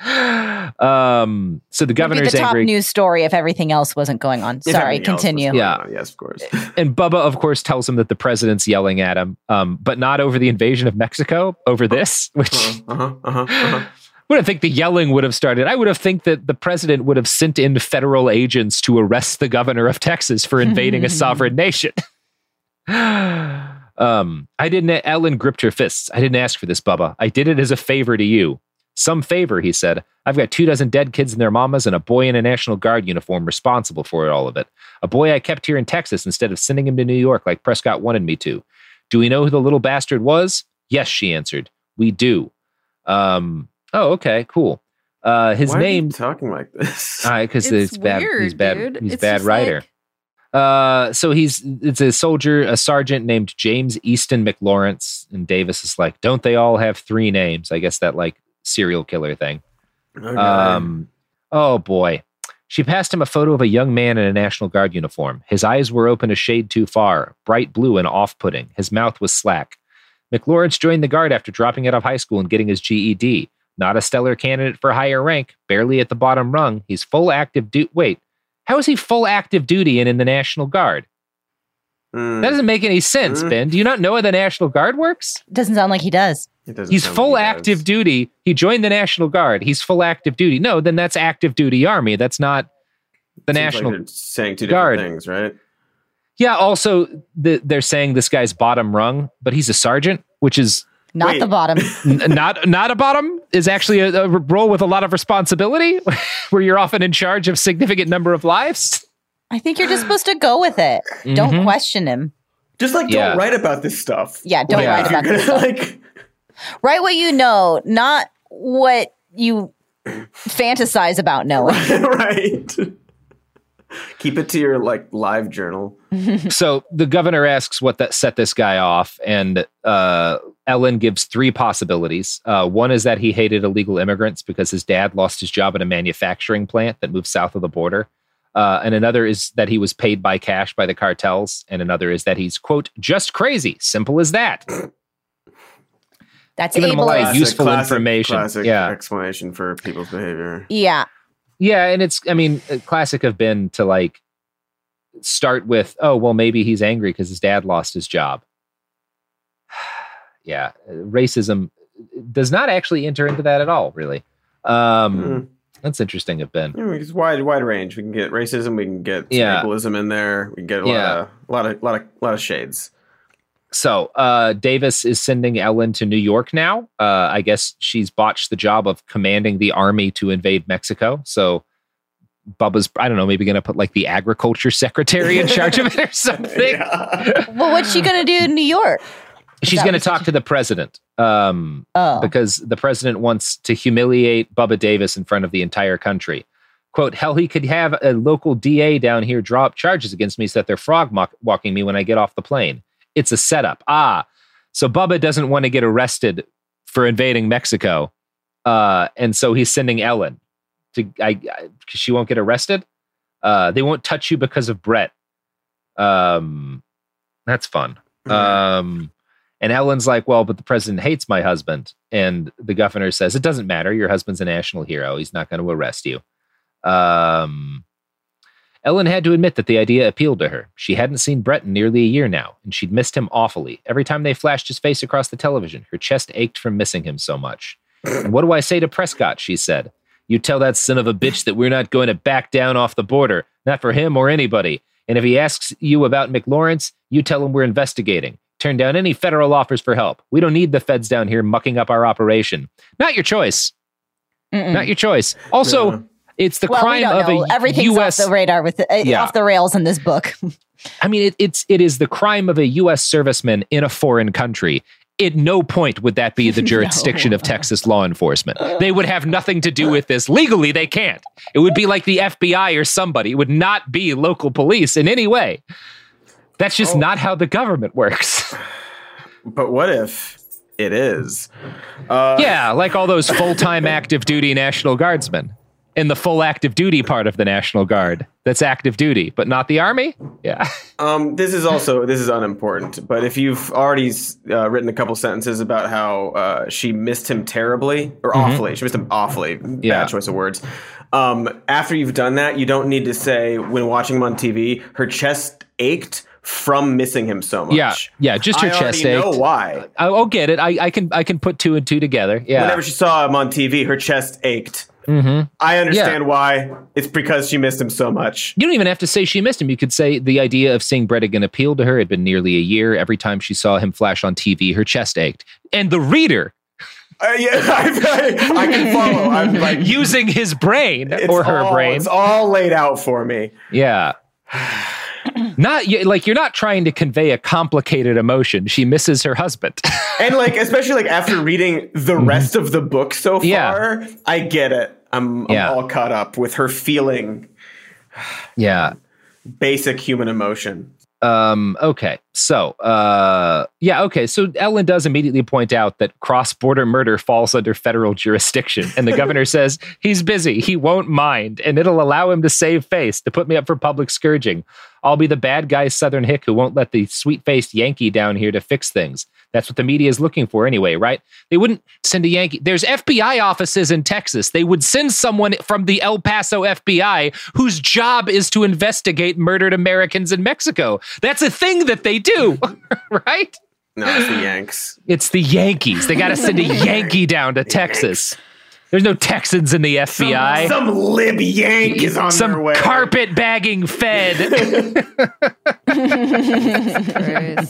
Um, so the Would be governor's the top angry, news story if everything else wasn't going on. If Sorry, everything else was continue. going Yeah. on, yes, of course. and Bubba, of course, tells him that the president's yelling at him, um, but not over the invasion of Mexico, over this, which Uh-huh, uh-huh, uh-huh, uh-huh. wouldn't think the yelling would have started. I would have think that the president would have sent in federal agents to arrest the governor of Texas for invading a sovereign nation. um, I didn't. Ellen gripped her fists. I didn't ask for this, Bubba. I did it as a favor to you. Some favor, he said. I've got two dozen dead kids and their mamas and a boy in a National Guard uniform responsible for all of it. A boy I kept here in Texas instead of sending him to New York like Prescott wanted me to. Do we know who the little bastard was? Yes, she answered. We do. Um, oh, okay, cool. Uh, his Why name. are you talking like this? Because It's it's bad. weird, He's bad. dude. He's It's bad just writer. like- Uh, so he's it's a soldier, a sergeant named James Easton McLawrence, and Davis is like, don't they all have three names? I guess that like serial killer thing. Okay. Um, oh boy. She passed him a photo of a young man in a National Guard uniform. His eyes were open a shade too far, bright blue and off-putting. His mouth was slack. McLawrence joined the Guard after dropping out of high school and getting his G E D. Not a stellar candidate for higher rank, barely at the bottom rung. He's full active duty. Wait, how is he full active duty and in the National Guard? Mm, That doesn't make any sense, Mm. Ben. Do you not know how the National Guard works? Doesn't sound like he does. it doesn't He's sound full like he does. active duty. He joined the National Guard. He's full active duty. No, then that's active duty Army. That's not the Seems like National they're saying two Guard. different things, right? Yeah, also, the, they're saying this guy's bottom rung, but he's a sergeant, which is Not Wait. the bottom. n- not not a bottom, is actually a, a role with a lot of responsibility, where you're often in charge of significant number of lives. I think you're just supposed to go with it. Don't Mhm. question him. Just like Yeah. don't write about this stuff. Yeah, don't Yeah. write If you're about this gonna, stuff. like, Write what you know, not what you fantasize about knowing. right. Keep it to your like live journal. So the governor asks what that set this guy off, and uh, Ellen gives three possibilities. Uh, one is that he hated illegal immigrants because his dad lost his job at a manufacturing plant that moved south of the border. Uh, and another is that he was paid by cash by the cartels. And another is that he's, quote, just crazy. Simple as that. That's Giving him a lot of ableist. useful information. Classic Yeah. explanation for people's behavior. Yeah. Yeah, and it's, I mean, uh, classic have been to like start with, oh, well, maybe he's angry because his dad lost his job. Yeah, uh, racism does not actually enter into that at all, really. Um, Mm. That's interesting of Ben. You know, it's wide, wide range. We can get racism. We can get Yeah. ableism in there. We can get a Yeah. lot of, lot of, lot of, lot of shades. So uh, Davis is sending Ellen to New York now. Uh, I guess she's botched the job of commanding the army to invade Mexico. So Bubba's, I don't know, maybe going to put like the agriculture secretary in charge of it or something. Yeah. Well, what's she going to do in New York? She's that going to what talk to the president um, Oh. because the president wants to humiliate Bubba Davis in front of the entire country. Quote, hell, he could have a local D A down here draw up charges against me so that they're frog mock- walking me when I get off the plane. It's a setup. Ah, so Bubba doesn't want to get arrested for invading Mexico. Uh, and so he's sending Ellen to, I, I, she won't get arrested. Uh, they won't touch you because of Brett. Um, that's fun. Um, and Ellen's like, well, but the president hates my husband. And the governor says, it doesn't matter. Your husband's a national hero. He's not going to arrest you. Um, Ellen had to admit that the idea appealed to her. She hadn't seen Brett in nearly a year now, and she'd missed him awfully. Every time they flashed his face across the television, her chest ached from missing him so much. And what do I say to Prescott, she said. You tell that son of a bitch that we're not going to back down off the border, not for him or anybody. And if he asks you about McLawrence, you tell him we're investigating. Turn down any federal offers for help. We don't need the feds down here mucking up our operation. Not your choice. Mm-mm. Not your choice. Also, Yeah. it's the well, we crime don't of know. a Everything's U S off the radar with the, uh, Yeah. off the rails in this book. I mean, it, it's it is the crime of a U S serviceman in a foreign country. At no point would that be the jurisdiction of Texas law enforcement. They would have nothing to do with this. Legally, they can't. It would be like the F B I or somebody. It would not be local police in any way. That's just Oh. not how the government works. But what if it is? Uh, Yeah, like all those full-time active duty National Guardsmen. In the full active duty part of the National Guard. That's active duty, but not the Army? Yeah. Um, this is also this is unimportant. But if you've already uh, written a couple sentences about how uh, she missed him terribly or awfully, she missed him awfully. Bad Yeah. choice of words. Um, after you've done that, you don't need to say when watching him on T V, her chest ached from missing him so much. Yeah, yeah, just her I chest already ached. know why. I, I'll get it. I, I can I can put two and two together. Yeah. Whenever she saw him on T V, her chest ached. Mm-hmm. I understand why. It's because she missed him so much. You don't even have to say she missed him. You could say the idea of seeing Brett again appealed to her. It had been nearly a year. Every time she saw him flash on T V, her chest ached. And the reader, Uh, yeah, I, I, I can follow. I'm like using his brain it's or her all, brain. It's all laid out for me. Yeah. Not you- like you're not trying to convey a complicated emotion. She misses her husband. And like, especially like after reading the rest of the book so far, Yeah. I get it. I'm, I'm Yeah. all caught up with her feeling Yeah. basic human emotion. Um, okay. So, uh, yeah, okay. So Ellen does immediately point out that cross-border murder falls under federal jurisdiction. And the governor says he's busy. He won't mind. And it'll allow him to save face, to put me up for public scourging. I'll be the bad guy Southern hick who won't let the sweet-faced Yankee down here to fix things. That's what the media is looking for anyway, right? They wouldn't send a Yankee. There's F B I offices in Texas. They would send someone from the El Paso F B I whose job is to investigate murdered Americans in Mexico. That's a thing that they do, right? No, it's the Yanks. It's the Yankees. They got to send a Yankee down to Texas. There's no Texans in the F B I. Some, some lib Yank is on Some their way. carpet bagging Fed. Christ.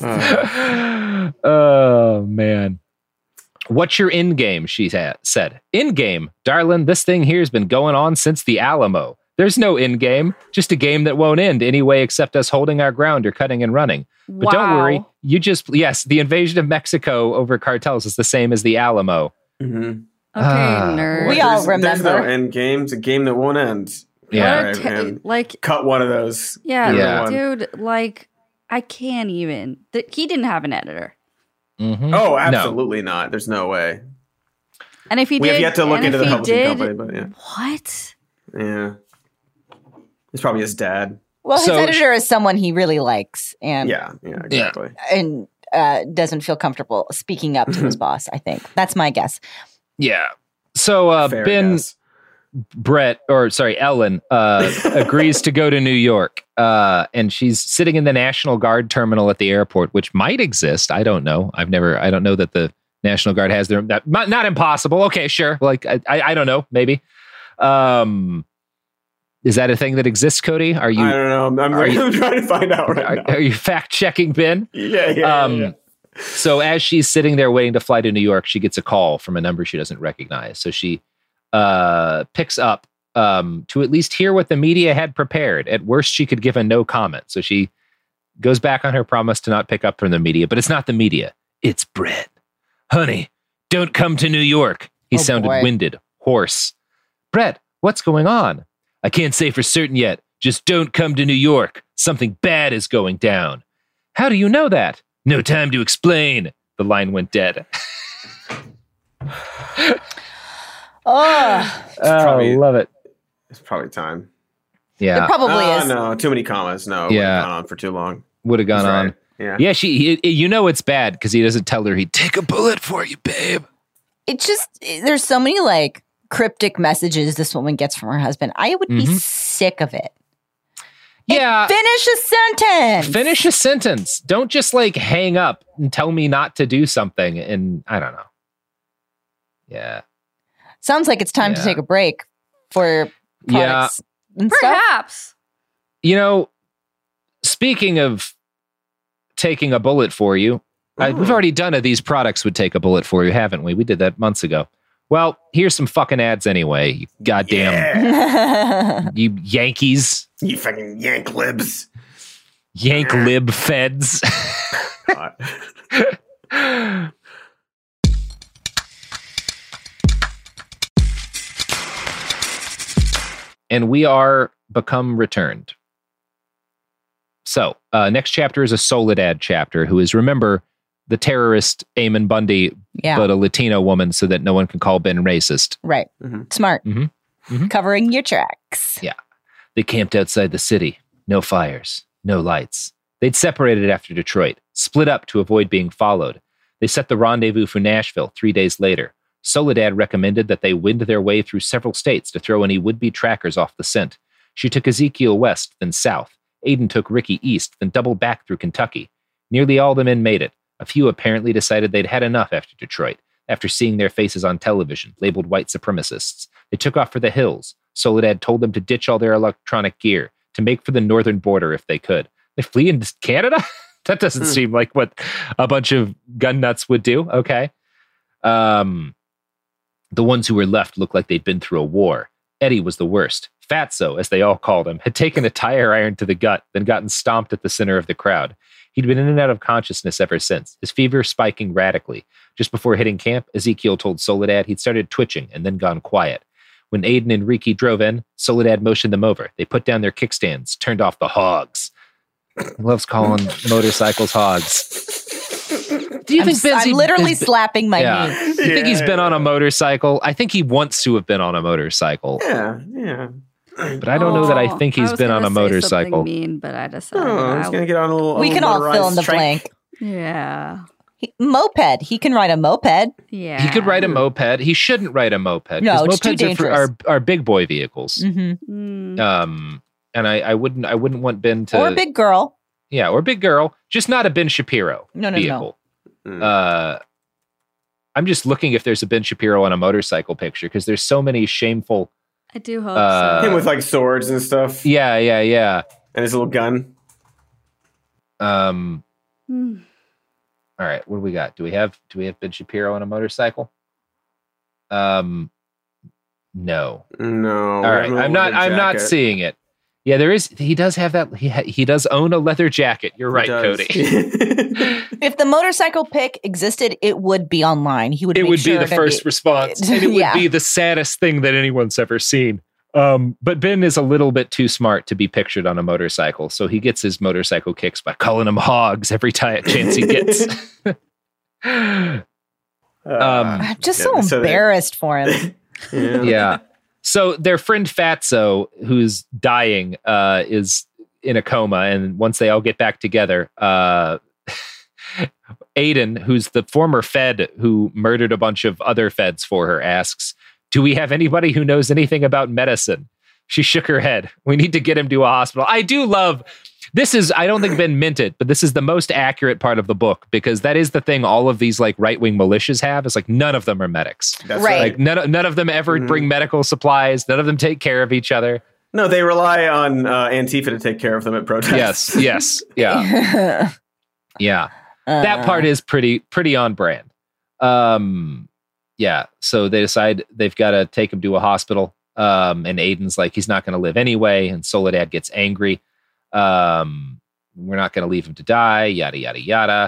Oh, man. What's your end game? She ha- said. End game, darling. This thing here's been going on since the Alamo. There's no end game, just a game that won't end anyway, except us holding our ground or cutting and running. But don't Wow. worry. You just, yes, the invasion of Mexico over cartels is the same as the Alamo. Mm-hmm. Okay, Ah. nerd. We all There's, there's no remember. end game. It's a game that won't end. Yeah. What a Right, te- man. like, Cut one of those. yeah, Yeah. like, dude, like, I can't even. Th- he didn't have an editor. Mhm. Oh, No. absolutely not. There's no way. And if he We did, have yet to look and into if the he publishing did, company, but yeah. What? Yeah. It's probably his dad. Well, his So- editor is someone he really likes and Yeah, yeah, exactly. and uh, doesn't feel comfortable speaking up to his boss. I think that's my guess. Yeah. So uh, Fair Ben guess. Brett, or sorry, Ellen, uh, agrees to go to New York. Uh, and she's sitting in the National Guard terminal at the airport, which might exist. I don't know. I've never, I don't know that the National Guard has their, that, not, not impossible. Okay, sure. Like, I, I, I don't know. Maybe. Um, is that a thing that exists, Cody? Are you, I don't know. I'm, I'm, are you- I'm trying to find out right are, now. are you fact checking, Ben? Yeah, yeah, Um, yeah. So as she's sitting there waiting to fly to New York, she gets a call from a number she doesn't recognize. So she uh, picks up um, to at least hear what the media had prepared. At worst, she could give a no comment. So she goes back on her promise to not pick up from the media, but it's not the media. It's Brett. Honey, don't come to New York. He Oh, sounded boy. winded, hoarse. Brett, what's going on? I can't say for certain yet. Just don't come to New York. Something bad is going down. How do you know that? No time to explain. The line went dead. Oh, Oh, probably- love it. It's probably time. it Yeah, probably Oh, is. no, too many commas. No, Yeah. yeah. Gone on for too long. would have gone He's on. right. Yeah. Yeah, she. He, you know it's bad because he doesn't tell her he'd take a bullet for you, babe. It's just there's so many like cryptic messages this woman gets from her husband. I would be Mhm. sick of it. Yeah, Finish a sentence. finish a sentence. Don't just like hang up and tell me not to do something. And I don't know. Yeah, Sounds like it's time Yeah. to take a break for yeah. products and stuff. Perhaps. You know, speaking of taking a bullet for you, I, we've Ooh. already done a these products would take a bullet for you, haven't we? We did that months ago. Well, here's some fucking ads anyway. You goddamn, Yeah. you Yankees, You fucking yank libs. Yank lib feds. God. And we are become returned. So, uh, next chapter is a Soledad chapter, who is, remember, the terrorist Eamon Bundy, Yeah, but a Latino woman, so that no one can call Ben racist. right. Mhm. Smart. Mhm. Mhm. Covering your tracks. Yeah. They camped outside the city. No fires, no lights. They'd separated after Detroit, split up to avoid being followed. They set the rendezvous for Nashville three days later. Soledad recommended that they wind their way through several states to throw any would-be trackers off the scent. She took Ezekiel west, then south. Aiden took Ricky east, then doubled back through Kentucky. Nearly all the men made it. A few apparently decided they'd had enough after Detroit, after seeing their faces on television, labeled white supremacists. They took off for the hills. Soledad told them to ditch all their electronic gear, to make for the northern border if they could. They flee into Canada? That doesn't hmm. seem like what a bunch of gun nuts would do. Okay. Um, the ones who were left looked like they'd been through a war. Eddie was the worst. Fatso, as they all called him, had taken a tire iron to the gut, then gotten stomped at the center of the crowd. He'd been in and out of consciousness ever since, his fever spiking radically. Just before hitting camp, Ezekiel told Soledad he'd started twitching and then gone quiet. When Aiden and Ricky drove in, Soledad motioned them over. They put down their kickstands, turned off the hogs. He loves calling motorcycles hogs. Do you I'm, think Ben's, I'm literally is, slapping my yeah. knee. You yeah, think he's been on a motorcycle? I think he wants to have been on a motorcycle. Yeah, yeah. But I don't know that I think he's I been on a motorcycle. Mean, but I decided oh, he's gonna get on a little. We can all fill in the track. blank. Yeah. He, moped. He can ride a moped. Yeah. He could ride a moped. He shouldn't ride a moped. No, it's too mopeds dangerous. are, for, are, are big boy vehicles. Mm-hmm. Mm. Um, and I, I wouldn't I wouldn't want Ben to or a big girl. Yeah, or big girl. Just not a Ben Shapiro no, no, vehicle. No. Mm. Uh, I'm just looking if there's a Ben Shapiro on a motorcycle picture because there's so many shameful. I do hope uh, so. Him with like swords and stuff. Yeah, yeah, yeah. And his little gun. Um. Mm. All right, what do we got? Do we have do we have Ben Shapiro on a motorcycle? Um, no. No. All right, I'm not. I'm not seeing it. Yeah, there is. He does have that. He ha, he does own a leather jacket. You're right, Cody. If the motorcycle pic existed, it would be online. He would. It make would sure be the first be, response, and it would yeah. be the saddest thing that anyone's ever seen. Um, but Ben is a little bit too smart to be pictured on a motorcycle, so he gets his motorcycle kicks by calling them hogs every time chance he gets. um, I'm just yeah, so so embarrassed they, for him. yeah. yeah. So their friend Fatso, who's dying, uh, is in a coma, and once they all get back together, uh, Aiden, who's the former Fed who murdered a bunch of other Feds for her, asks, "Do we have anybody who knows anything about medicine?" She shook her head. "We need to get him to a hospital." I do love this is I don't think Ben meant it, but this is the most accurate part of the book because that is the thing all of these like right-wing militias have. It's like none of them are medics. That's right. Like none, none of them ever mm-hmm. bring medical supplies. None of them take care of each other. No, they rely on uh, Antifa to take care of them at protests. Yes, yes, yeah. Yeah. Uh, that part is pretty pretty on brand. Um yeah, so they decide they've got to take him to a hospital. Um, and Aiden's like, he's not going to live anyway. And Soledad gets angry. Um, we're not going to leave him to die, yada, yada, yada.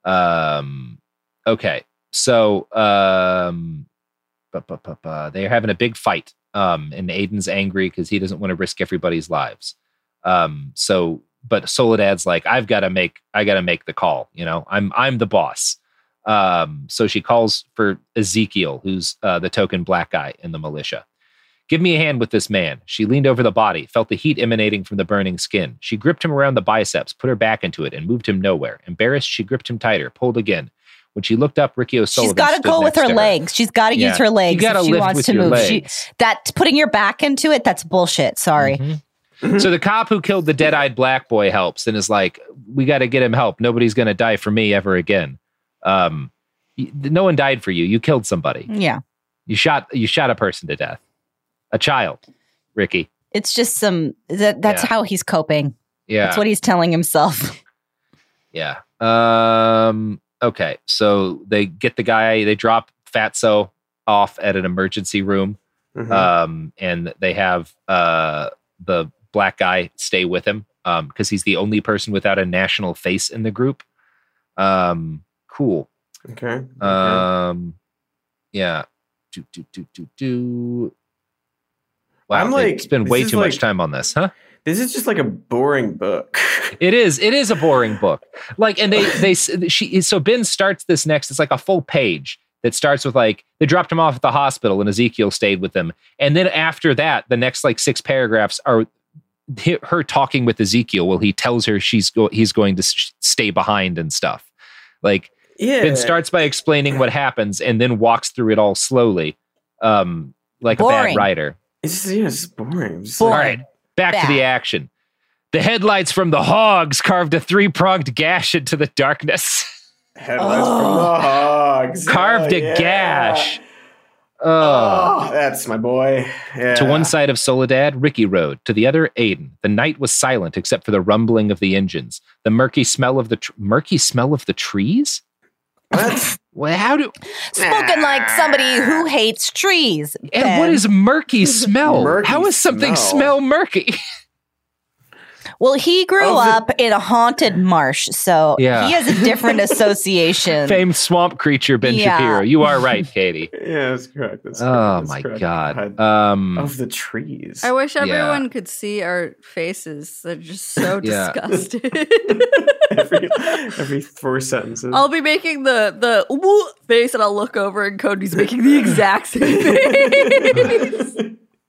Um, okay. So, um, bu- bu- bu- bu- they're having a big fight. Um, and Aiden's angry because he doesn't want to risk everybody's lives. Um, so, but Soledad's like, I've got to make, I got to make the call. You know, I'm, I'm the boss. Um, so she calls for Ezekiel, who's uh, the token black guy in the militia. "Give me a hand with this man." She leaned over the body, felt the heat emanating from the burning skin. She gripped him around the biceps, put her back into it, and moved him nowhere. Embarrassed, she gripped him tighter, pulled again. When she looked up, Ricky O'Sullivan She's got to go with her legs. She's got to Yeah. use her legs You gotta if she lift wants with to your move. She, legs. that putting your back into it, that's bullshit. Sorry. Mm-hmm. So the cop who killed the dead-eyed black boy helps and is like, "We got to get him help. Nobody's going to die for me ever again." Um, y- no one died for you. You killed somebody. Yeah. You shot. You shot a person to death. A child, Ricky. It's just some, that, that's Yeah. how he's coping. Yeah. That's what he's telling himself. Yeah. Um, okay. So they get the guy, they drop Fatso off at an emergency room. Mhm. Um, and they have uh, the black guy stay with him um, because he's the only person without a national face in the group. Um, cool. Okay. okay. Um, yeah. Do, do, do, do, do. Wow. I'm like, it's been this way is too like- much time on this, huh? This is just like a boring book. It is. It is a boring book. Like, and they, they, she, so Ben starts this next. It's like a full page that starts with like, they dropped him off at the hospital and Ezekiel stayed with them. And then after that, the next like six paragraphs are her talking with Ezekiel while he tells her she's go, he's going to sh- stay behind and stuff. Like, Yeah. Ben starts by explaining what happens and then walks through it all slowly. Um, like a Boring. bad writer. It's just, yeah, it's boring. Just Boring. All right. Back Bad. to the action. The headlights from the hogs carved a three-pronged gash into the darkness. Headlights oh. from the hogs. Carved Hell a yeah. gash. Oh, that's my boy. Yeah. To one side of Soledad, Ricky rode. To the other, Aiden. The night was silent except for the rumbling of the engines. The murky smell of the tr- murky smell of the trees. What? Well, how do spoken like somebody who hates trees? And Ben. what is murky smell? Murky how is something smell? smell murky? Well, he grew Oh, the- up in a haunted marsh, so Yeah. he has a different association. Famed swamp creature Ben Yeah. Shapiro. You are right, Katie. Yeah, that's correct. That's Oh correct. That's my correct. god. God. Um, Of the trees. I wish Yeah. everyone could see our faces. They're just so Yeah. disgusted. every, every four sentences. I'll be making the the woo face, and I'll look over, and Cody's making the exact same face.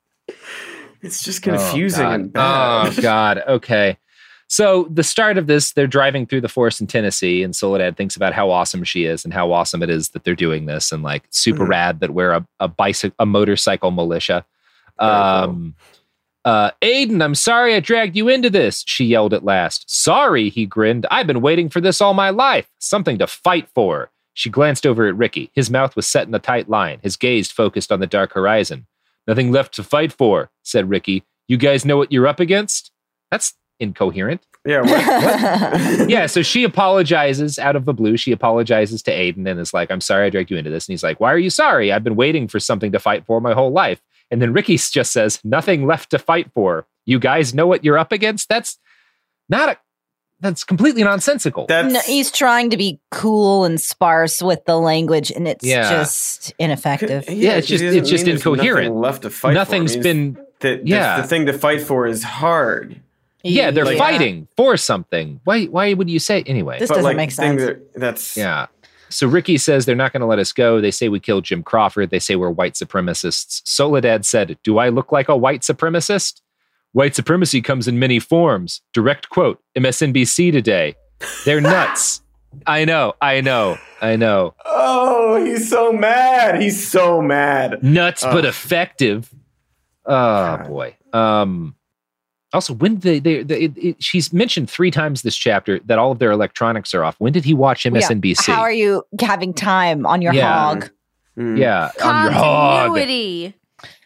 It's just confusing oh, and God. bad. Oh god. Okay. So the start of this, they're driving through the forest in Tennessee, and Soledad thinks about how awesome she is and how awesome it is that they're doing this, and like super Mhm. rad that we're a a bicycle, a motorcycle militia. Very Um, uh, Aiden, I'm sorry I dragged you into this, she yelled at last. Sorry, he grinned. I've been waiting for this all my life. Something to fight for. She glanced over at Ricky. His mouth was set in a tight line, his gaze focused on the dark horizon. Nothing left to fight for, said Ricky. You guys know what you're up against? That's incoherent. Yeah. What? what? Yeah, so she apologizes out of the blue. She apologizes to Aiden and is like, I'm sorry I dragged you into this. And he's like, why are you sorry? I've been waiting for something to fight for my whole life. And then Ricky just says, nothing left to fight for. You guys know what you're up against? That's not a, that's completely nonsensical. That's No, he's trying to be cool and sparse with the language, and it's Yeah. just ineffective. Yeah, it's because just- he doesn't it's just mean there's incoherent. nothing left to fight Nothing's for. been, The, yeah. the, the thing to fight for is hard. yeah, they're Like- fighting for something. Why, why would you say, anyway? This But doesn't like make the thing sense. that- that's Yeah. So Ricky says they're not going to let us go. They say we killed Jim Crawford. They say we're white supremacists. Soledad said, do I look like a white supremacist? White supremacy comes in many forms. Direct quote, M S N B C today. They're nuts. I know, I know, I know. Oh, he's so mad. He's so mad. Nuts, but Ugh. effective. Oh, God. boy. Um, also, when they, they, they it, it, she's mentioned three times this chapter that all of their electronics are off. When did he watch M S N B C? How are you having time on your Yeah. hog? Mm. Yeah, on your hog. Continuity,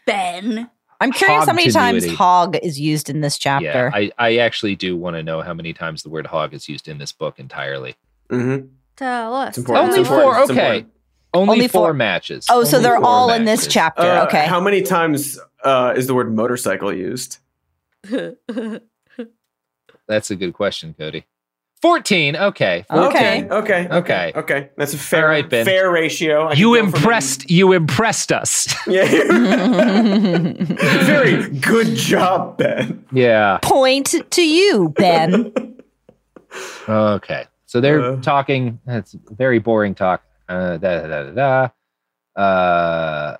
Ben. I'm curious how many times Hogtinuity. hog is used in this chapter. Yeah, I, I actually do want to know how many times the word hog is used in this book entirely. Mhm. Tell us. It's important. Only It's four, important. It's okay. important. Only, Only four, four- matches. oh, so Only they're four all in this matches. chapter. Uh, okay. How many times uh, is the word motorcycle used? That's a good question, Cody. fourteen, okay. Okay. Okay. Okay. Okay. Okay. That's a fair, All right, Ben. fair ratio. I You can go from- impressed, you impressed us. Yeah. Very good job, Ben. Yeah. Point to you, Ben. Okay. So they're Uh. talking. That's very boring talk. Uh, da, da, da, da, da. Uh,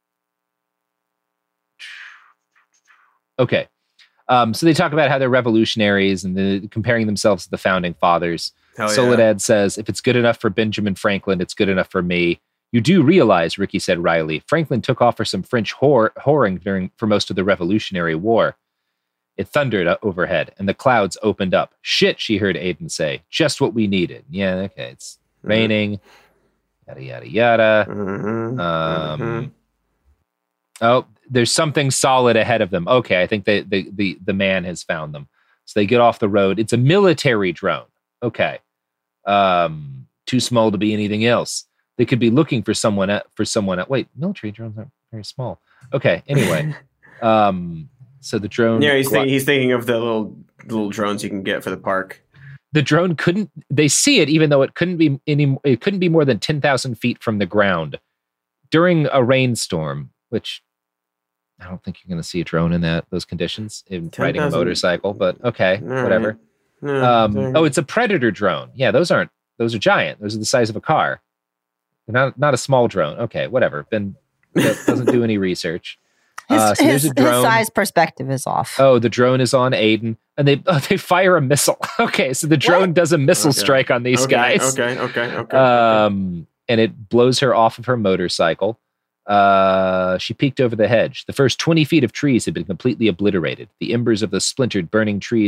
okay. Um, so they talk about how they're revolutionaries and the, comparing themselves to the founding fathers. Hell yeah. Soledad says, if it's good enough for Benjamin Franklin, it's good enough for me. You do realize, Ricky said wryly, Franklin took off for some French whore, whoring during for most of the Revolutionary War. It thundered uh, overhead, and the clouds opened up. Shit, she heard Aiden say. Just what we needed. Yeah, okay, it's Mhm. raining. Yada, yada, yada. Mhm. Um, Mhm. Oh, there's something solid ahead of them. Okay, I think they, the, the, the man has found them. So they get off the road. It's a military drone. Okay. Um, too small to be anything else. They could be looking for someone at, for someone at, wait, military drones aren't very small. Okay, anyway. um, so the drone... Yeah, he's, gl- think, he's thinking of the little little drones you can get for the park. the drone couldn't, they see it even though it couldn't be any, it couldn't be more than ten thousand feet from the ground during a rainstorm, which I don't think you're going to see a drone in that, those conditions in riding a ten thousand motorcycle, but okay, All right. whatever. Yeah, Um, there- oh, it's a Predator drone. Yeah, those aren't, those are giant. Those are the size of a car. They're not, not a small drone. Okay, whatever. Ben doesn't do any research. His, Uh, so his, there's a his drone. size perspective is off. Oh, the drone is on Aiden, and they oh, they fire a missile. Okay, so the drone does a missile Okay. strike on these okay, guys. Okay, okay, okay. Um, and it blows her off of her motorcycle. Uh, she peeked over the hedge. The first twenty feet of trees had been completely obliterated. The embers of the splintered, burning trees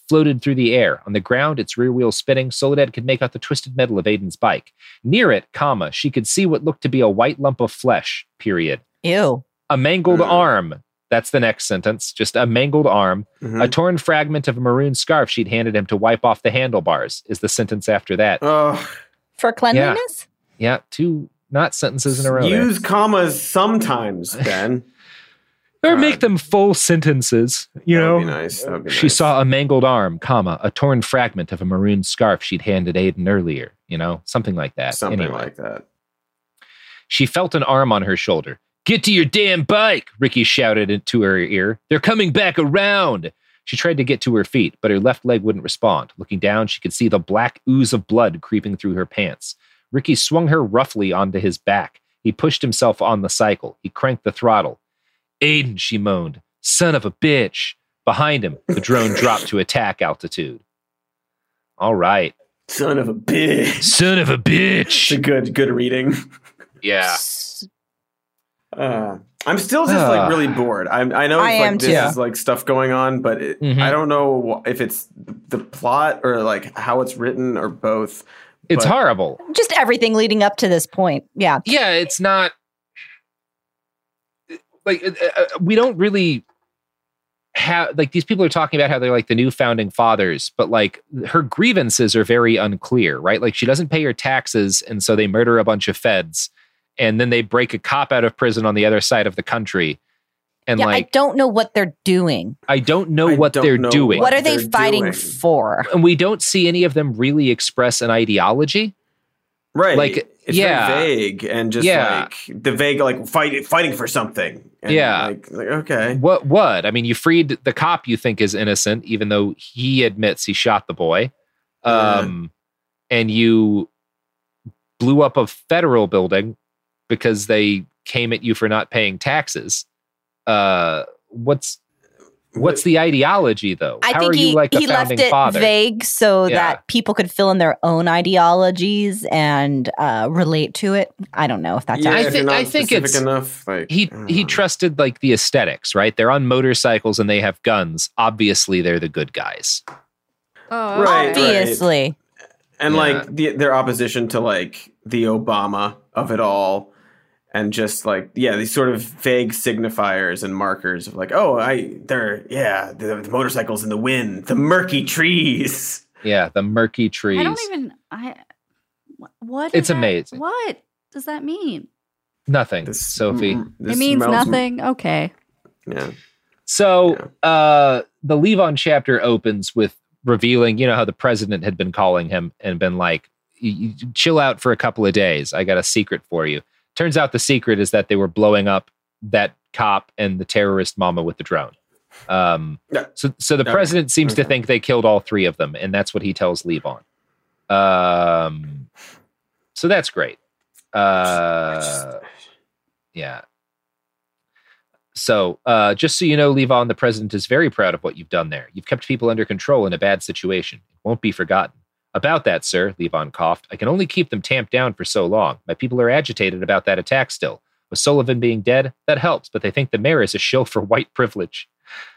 floated through the air. On the ground, its rear wheel spinning, Soledad could make out the twisted metal of Aiden's bike. Near it, comma, she could see what looked to be a white lump of flesh, period. Ew. A mangled Mm. arm. That's the next sentence. Just a mangled arm. Mhm. A torn fragment of a maroon scarf she'd handed him to wipe off the handlebars is the sentence after that. Oh, For cleanliness? Yeah, two not sentences in a row. there. use commas sometimes, Ben. Or God. make them full sentences. You That know, would be nice. That would be she nice. saw a mangled arm, comma, a torn fragment of a maroon scarf she'd handed Aiden earlier. You know, something like that. something Anyway. like that. She felt an arm on her shoulder. Get to your damn bike, Ricky shouted into her ear. They're coming back around. She tried to get to her feet, but her left leg wouldn't respond. Looking down, she could see the black ooze of blood creeping through her pants. Ricky swung her roughly onto his back. He pushed himself on the cycle. He cranked the throttle. Aiden, she moaned. Son of a bitch. Behind him, the drone dropped to attack altitude. All right. Son of a bitch. Son of a It's a bitch. good, good reading. Yeah. S- Uh, I'm still just like really bored. I'm, I know it's I like am this too. is like stuff going on, but it, Mhm. I don't know if it's the plot or like how it's written or both. It's But- horrible. Just everything leading up to this point. Yeah. Yeah, it's not like uh, uh, we don't really have like these people are talking about how they're like the new founding fathers, but like her grievances are very unclear, right? Like she doesn't pay her taxes, and so they murder a bunch of feds, and then they break a cop out of prison on the other side of the country. And yeah, I like don't know what they're doing. I don't know I what don't they're know doing. What are they they're fighting doing. for? And we don't see any of them really express an ideology. Right. Like, it's yeah. very vague and just Yeah. like the vague, like fight, fighting for something. And Yeah. Like, like, okay. What what? I mean, you freed the cop you think is innocent, even though he admits he shot the boy. Um, and you blew up a federal building because they came at you for not paying taxes. Uh, what's what's the ideology though? I How think are you he, like a he left founding it father? vague so Yeah. that people could fill in their own ideologies and uh, relate to it. I don't know if that's Yeah, I if thi- you're not I think specific it's- enough. Like He I don't he know. trusted like the aesthetics, right? They're on motorcycles and they have guns. Obviously, they're the good guys. Oh, Right, okay. obviously. and Yeah. like the, their opposition to like the Obama of it all, and just like yeah, these sort of vague signifiers and markers of like oh I they're yeah the, the motorcycles in the wind, the murky trees. Yeah, the murky trees. I don't even. I. wh- What? It's is that- amazing. What does that mean? Nothing, This, Sophie. mm, this it means smells- nothing. Okay. Yeah. So uh, the Levon chapter opens with revealing, you know, how the president had been calling him and been like, "You- you chill out for a couple of days. I got a secret for you. Turns out the secret is that they were blowing up that cop and the terrorist mama with the drone. Um, Yeah. so, so the Okay. president seems to Okay. think they killed all three of them, and that's what he tells Levon. Um, so that's great. Uh, yeah. So, uh, just so you know, Levon, the president is very proud of what you've done there. You've kept people under control in a bad situation. It won't be forgotten. About that, sir, Levon coughed. I can only keep them tamped down for so long. My people are agitated about that attack still. With Sullivan being dead, that helps, but they think the mayor is a shill for white privilege.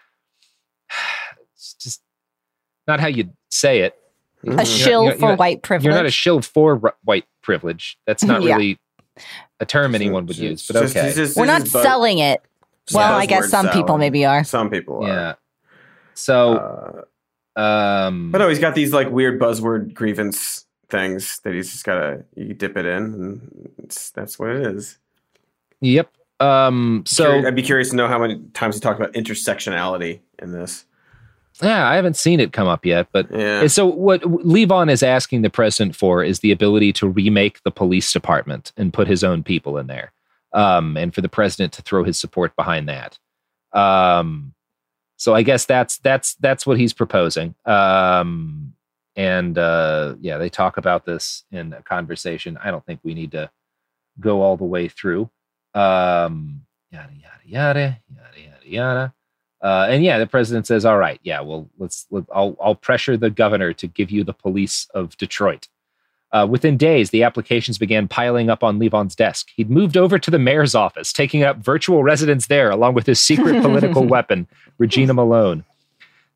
It's just not how you say it. A Mhm. shill you're- for you're- white privilege. You're not a shill for r- white privilege. That's not Yeah. really a term anyone would use, but Just- okay. it's just- We're it's not just buzz- selling it. just Well, I guess buzzword some people salad. maybe are. Some people are. Yeah. So, Uh, um, but no, he's got these like weird buzzword grievance things that he's just gotta you dip it in, and it's, that's what it is. yep. Um, so Curi- I'd be curious to know how many times he talked about intersectionality in this. yeah, I haven't seen it come up yet, but Yeah, and so what Levon is asking the president for is the ability to remake the police department and put his own people in there, um, and for the president to throw his support behind that. Um, so I guess that's that's that's what he's proposing. Um, and uh, yeah, they talk about this in a conversation. I don't think we need to go all the way through. Um, yada yada yada yada yada yada. Uh, and yeah, the president says, "All right, yeah, well, let's. Let, I'll I'll pressure the governor to give you the police of Detroit." Uh, within days, the applications began piling up on Levon's desk. He'd moved over to the mayor's office, taking up virtual residence there, along with his secret political weapon, Regina Malone.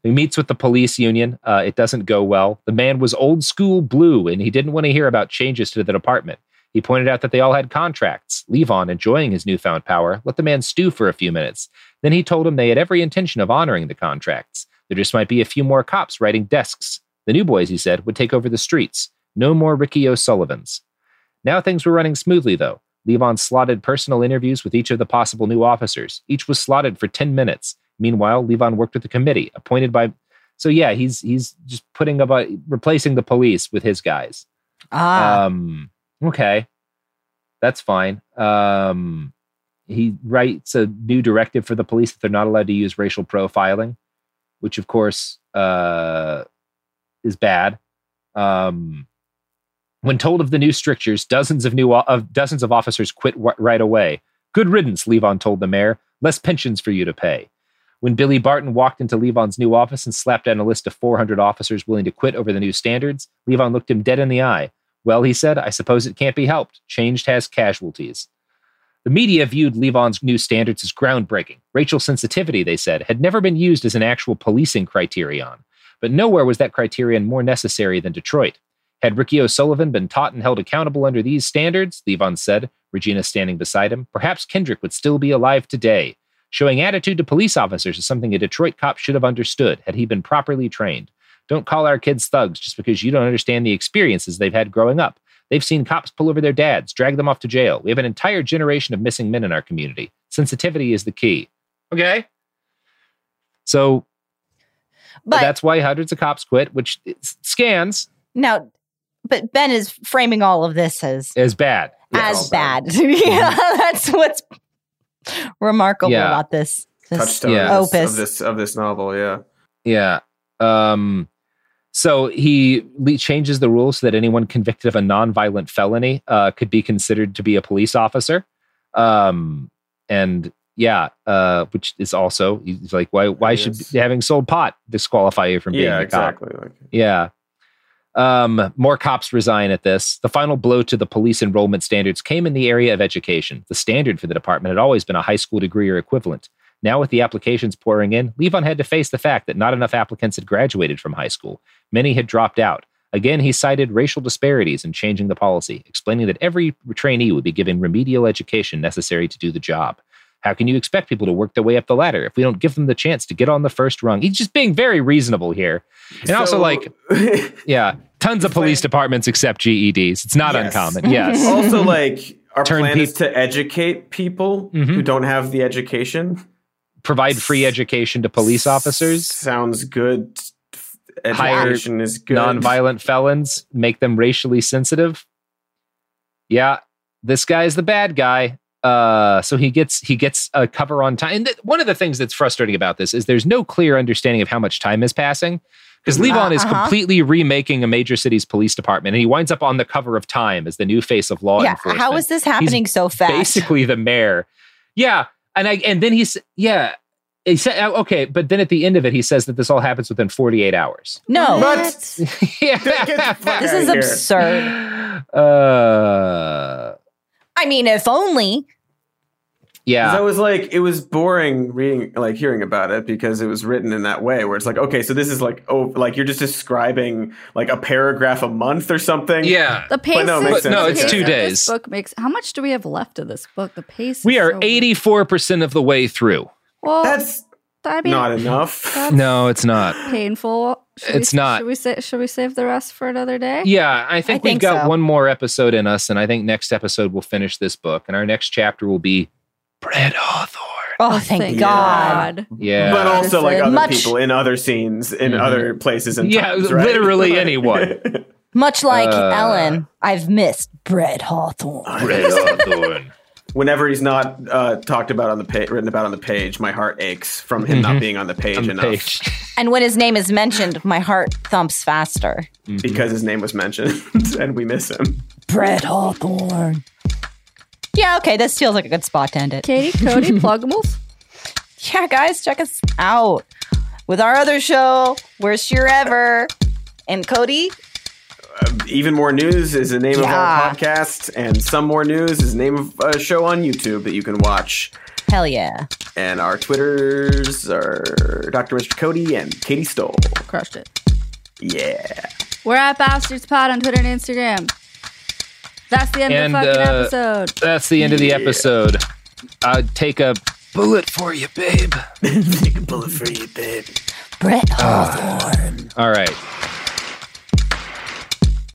He meets with the police union. Uh, it doesn't go well. The man was old school blue, and he didn't want to hear about changes to the department. He pointed out that they all had contracts. Levon, enjoying his newfound power, let the man stew for a few minutes. Then he told him they had every intention of honoring the contracts. There just might be a few more cops writing desks. The new boys, he said, would take over the streets. No more Ricky O'Sullivans. Now things were running smoothly, though. Levon slotted personal interviews with each of the possible new officers. Each was slotted for ten minutes. Meanwhile, Levon worked with the committee, appointed by... So yeah, he's he's just putting about replacing the police with his guys. Ah. Um, okay. That's fine. Um, he writes a new directive for the police that they're not allowed to use racial profiling, which of course uh, is bad. Um, when told of the new strictures, dozens of new of dozens of officers quit w- right away. Good riddance, Levon told the mayor. Less pensions for you to pay. When Billy Barton walked into Levon's new office and slapped down a list of four hundred officers willing to quit over the new standards, Levon looked him dead in the eye. Well, he said, I suppose it can't be helped. Change has casualties. The media viewed Levon's new standards as groundbreaking. Racial sensitivity, they said, had never been used as an actual policing criterion. But nowhere was that criterion more necessary than Detroit. Had Ricky O'Sullivan been taught and held accountable under these standards, Levon said, Regina standing beside him, perhaps Kendrick would still be alive today. Showing attitude to police officers is something a Detroit cop should have understood had he been properly trained. Don't call our kids thugs just because you don't understand the experiences they've had growing up. They've seen cops pull over their dads, drag them off to jail. We have an entire generation of missing men in our community. Sensitivity is the key. Okay. So But that's why hundreds of cops quit, which scans now, but Ben is framing all of this as is bad. as all bad. bad. Yeah, that's what's remarkable Yeah. about this, this Touchstone Yeah. of, this, opus. of this of this novel. Yeah. Yeah. Um, so he le- changes the rules so that anyone convicted of a nonviolent felony uh, could be considered to be a police officer. Um, and yeah, uh, which is also he's like, why? Why Yes. should having sold pot disqualify you from being Yeah. a cop? Exactly. Like, Yeah. Um, more cops resign at this. The final blow to the police enrollment standards came in the area of education. The standard for the department had always been a high school degree or equivalent. Now, with the applications pouring in, Levon had to face the fact that not enough applicants had graduated from high school. Many had dropped out. Again, he cited racial disparities in changing the policy, explaining that every trainee would be given remedial education necessary to do the job. How can you expect people to work their way up the ladder if we don't give them the chance to get on the first rung? He's just being very reasonable here. And also, so- like, yeah, tons of police departments accept G E Ds. It's not Yes. uncommon. Yes. also, like, our Turn plan peop- is to educate people Mhm. who don't have the education. Provide free education to police officers. Sounds good. Hire Education is good. Nonviolent felons, make them racially sensitive. Yeah, this guy is the bad guy. Uh, so he gets he gets a cover on time. And th- one of the things that's frustrating about this is there's no clear understanding of how much time is passing. Because Levon is Uh-huh. completely remaking a major city's police department, and he winds up on the cover of Time as the new face of law yeah. enforcement. How is this happening so fast? Basically the mayor. Yeah. And I and then he's yeah. He said okay, but then at the end of it, he says that this all happens within forty-eight hours. no, But- yeah. Get the fuck this outta is here. absurd. Uh I mean, if only. yeah. I was like, it was boring reading, like hearing about it because it was written in that way where it's like, okay, so this is like, oh, like you're just describing like a paragraph a month or something. yeah. The pace. no, it makes is- sense. No, the it's pace two of days. This book makes. How much do we have left of this book? The pace. We is are so- eighty-four percent of the way through. Well, That's I mean, not enough. that's No, it's not. painful. Should It's we, not. Should we say? Should we save the rest for another day? Yeah, I think I we've think got so. one more episode in us, and I think next episode we'll finish this book, and our next chapter will be Brett Hawthorne. Oh, thank thank God. Yeah. But also like other Much- people in other scenes, in Mhm. other places and Yeah, times, right? literally anyone. Much like Uh, Ellen, I've missed Brett Hawthorne. Brett Hawthorne. Whenever he's not uh, talked about on the page, written about on the page, my heart aches from him Mhm. not being on the page On the enough page. And when his name is mentioned, my heart thumps faster. because his name was mentioned and we miss him. Brett Hawthorne. Yeah, okay, this feels like a good spot to end it. Katie, Cody, pluggables. Yeah, guys, check us out with our other show, Worst Year Ever. And Cody, Even More News is the name of Yeah. our podcast, and Some More News is the name of a show on YouTube that you can watch. hell yeah. And our Twitters are Doctor Mister Cody and Katie Stoll. Crushed it. Yeah. We're at Bastards Pod on Twitter and Instagram. That's the end And, of the fucking uh, episode. That's the end of the Yeah. episode. I'd take a bullet for you, babe. Take a bullet for you, babe. Brett Hawthorne. All right.